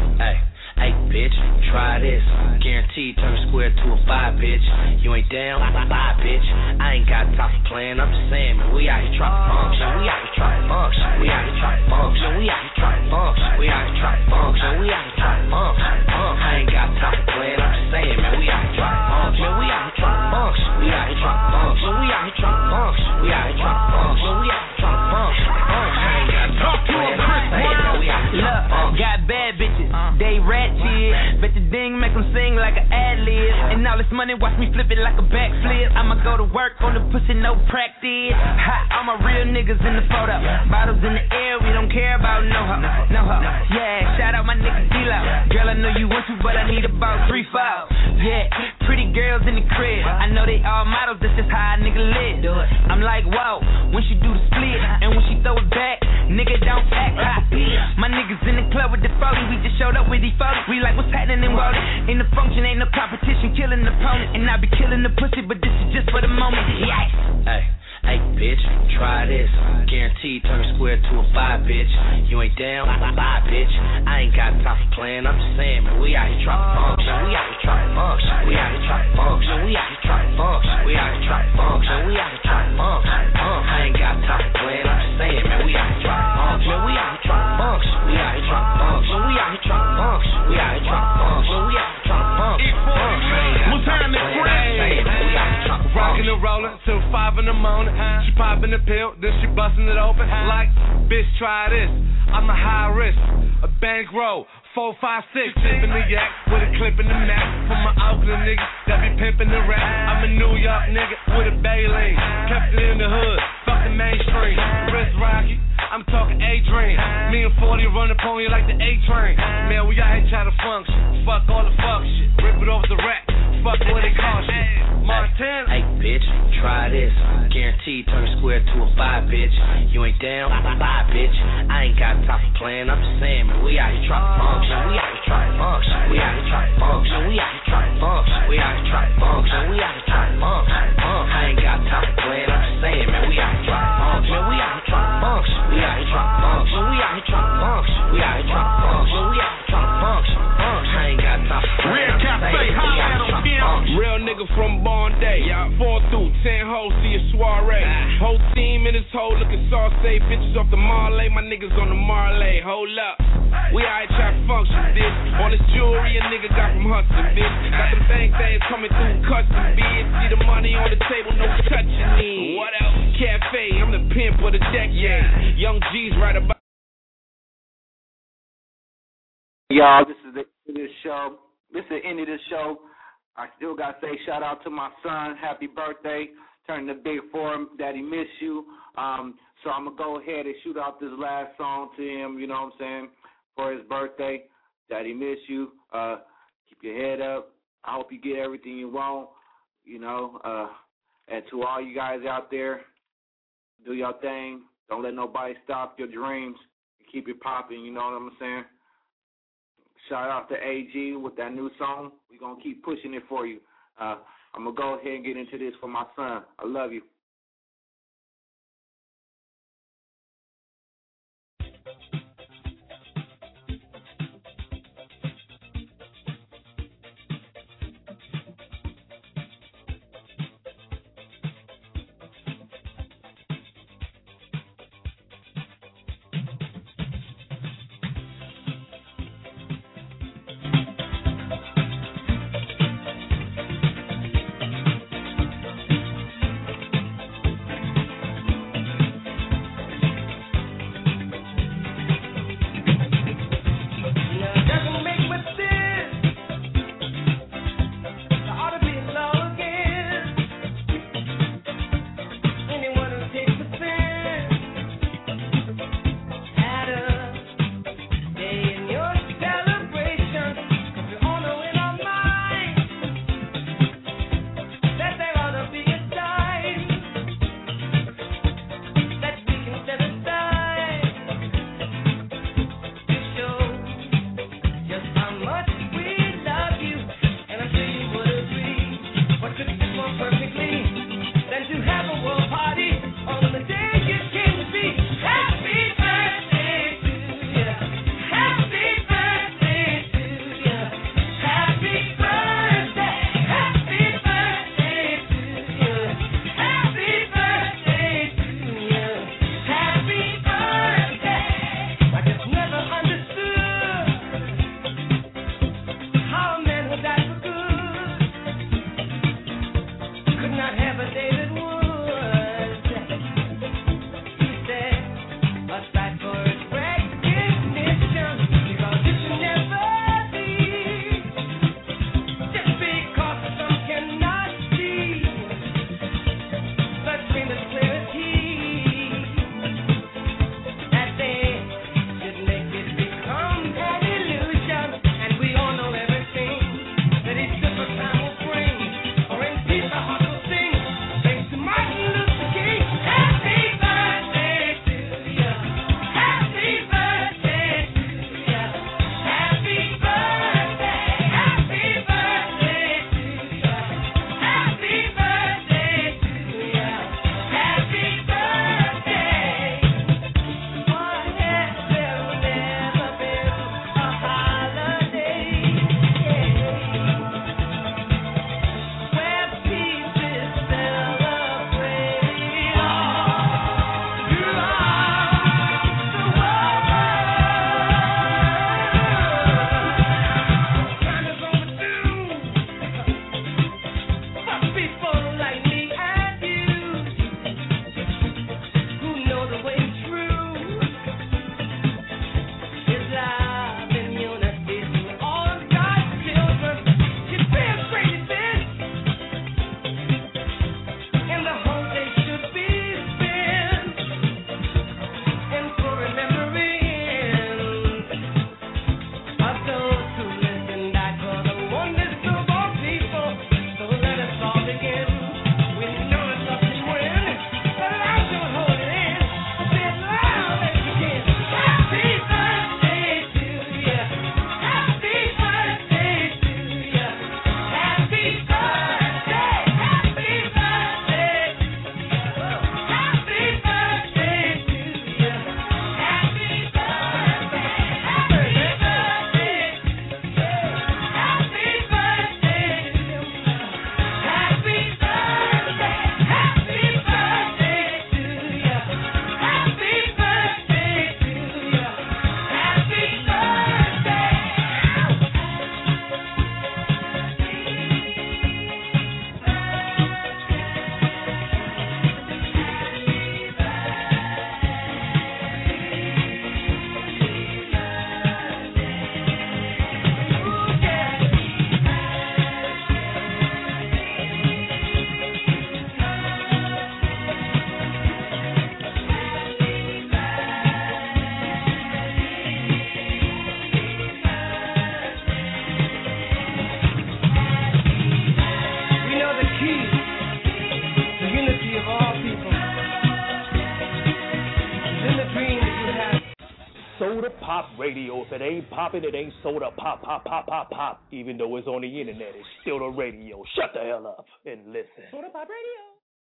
Hey, bitch, try this. Guaranteed turn square to a buy, bitch. You ain't down, bye, bitch. I ain't got time for playing. I'm just saying, man, we out here trying to function. We out here trying to function. We out here trying to function. We out here trying to function. We out here trying to function. We out here trying to function. I ain't got time for playing. I'm just saying, man, we out here trying to function. We out here trying to function. We out here trying to function. We out here trying to function. We out here trying to function. We out here trying to function. I ain't got time for playing. I'm just saying, man, we out here trying to function. Got bad bitches, they ratchet. Bet the ding make them sing like an ad-lib. And all this money, watch me flip it like a backflip. I'ma go to work on the pussy, no practice. Hot, all my real niggas in the photo. Bottles in the air, we don't care about no hoe. Yeah, shout out my nigga D-Lo. Girl, I know you want to, but I need about 3-4. Yeah, pretty girls in the crib. I know they all models, that's just how a nigga live. I'm like, whoa, when she do the split, and when she throw it back, nigga don't act hot. My niggas in the club with the 40, we just showed up with these 40. We like, what's happening in Wally? In the function, ain't no competition, killing the opponent. And I be killing the pussy, but this is just for the moment. Yes. Hey, bitch, try this. Guaranteed turn square to a buy, bitch. You ain't down, bye, bitch. I ain't got time for playing. I'm just saying, man, we out here trying to function. We out here trying to function. We out here trying to function. We out here trying to function. We out here trying to function. We out here trying to function. I ain't got time for playing. I'm just saying, man, we out here trying to function. We out here trying to function. We out here trying to function. We out here trying to function. We out here trying to function. We out here trying to function. I ain't got time for playing. rolling till 5 in the morning. She popping the pill, then she busting it open. Like, bitch, try this. I'm a high risk, a bankroll. 4, 5, 6, tipping the yak with a clip in the map. For my Oakland niggas that be pimping the rap. I'm a New York nigga with a Bailey. Kept it in the hood, fuck the mainstream. Wrist rocky, I'm talking A-Dream. Me and 40 run up on you like the A-Train. Man, we out here trying to function. Fuck all the fuck shit, rip it off the rack. Fuck what they call shit. Montana. Hey, bitch, try this. Guaranteed turn square to a 5, bitch. You ain't down? Bye, bitch. I ain't got time for playing. I'm just saying, man, we out here trying to function. We out here trying to function. We out here trying to function. We out here trying to function. We out here trying to function. We out here trying to function. I ain't got time for playing. I'm just saying, man, we out here trying to function. We out here trying to function. We out here trying to function. We out here trying to function. We out here trying to function. We out here trying to function. I ain't got time for playing. Real Cafe, holla at him. Real nigga from Bondi. 4 through 10 hoes, see a soiree. Whole team in this hole looking saucy. Bitches off the Marley, my niggas on the Marley. Hold up. We out here trying to function, bitch. All this jewelry a nigga got from hustling, bitch. Got them things coming through custom, bitch. See the money on the table, no touching me. What else? Cafe, I'm the pimp of the decade. Young G's right about. Y'all, this is the end of this show. This is the end of this show. I still got to say shout out to my son. Happy birthday. Turning the big for him. Daddy miss you. So I'm going to go ahead and shoot out this last song to him, you know what I'm saying, for his birthday. Daddy miss you. Keep your head up. I hope you get everything you want, you know. And to all you guys out there, do your thing. Don't let nobody stop your dreams. Keep it popping, you know what I'm saying. Shout out to AG with that new song. We're going to keep pushing it for you. I'm going to go ahead and get into this for my son. I love you. Soda Pop Radio. If it ain't popping, it ain't soda pop, pop, pop, pop, pop. Even though it's on the internet, it's still the radio. Shut the hell up and listen. Soda Pop Radio.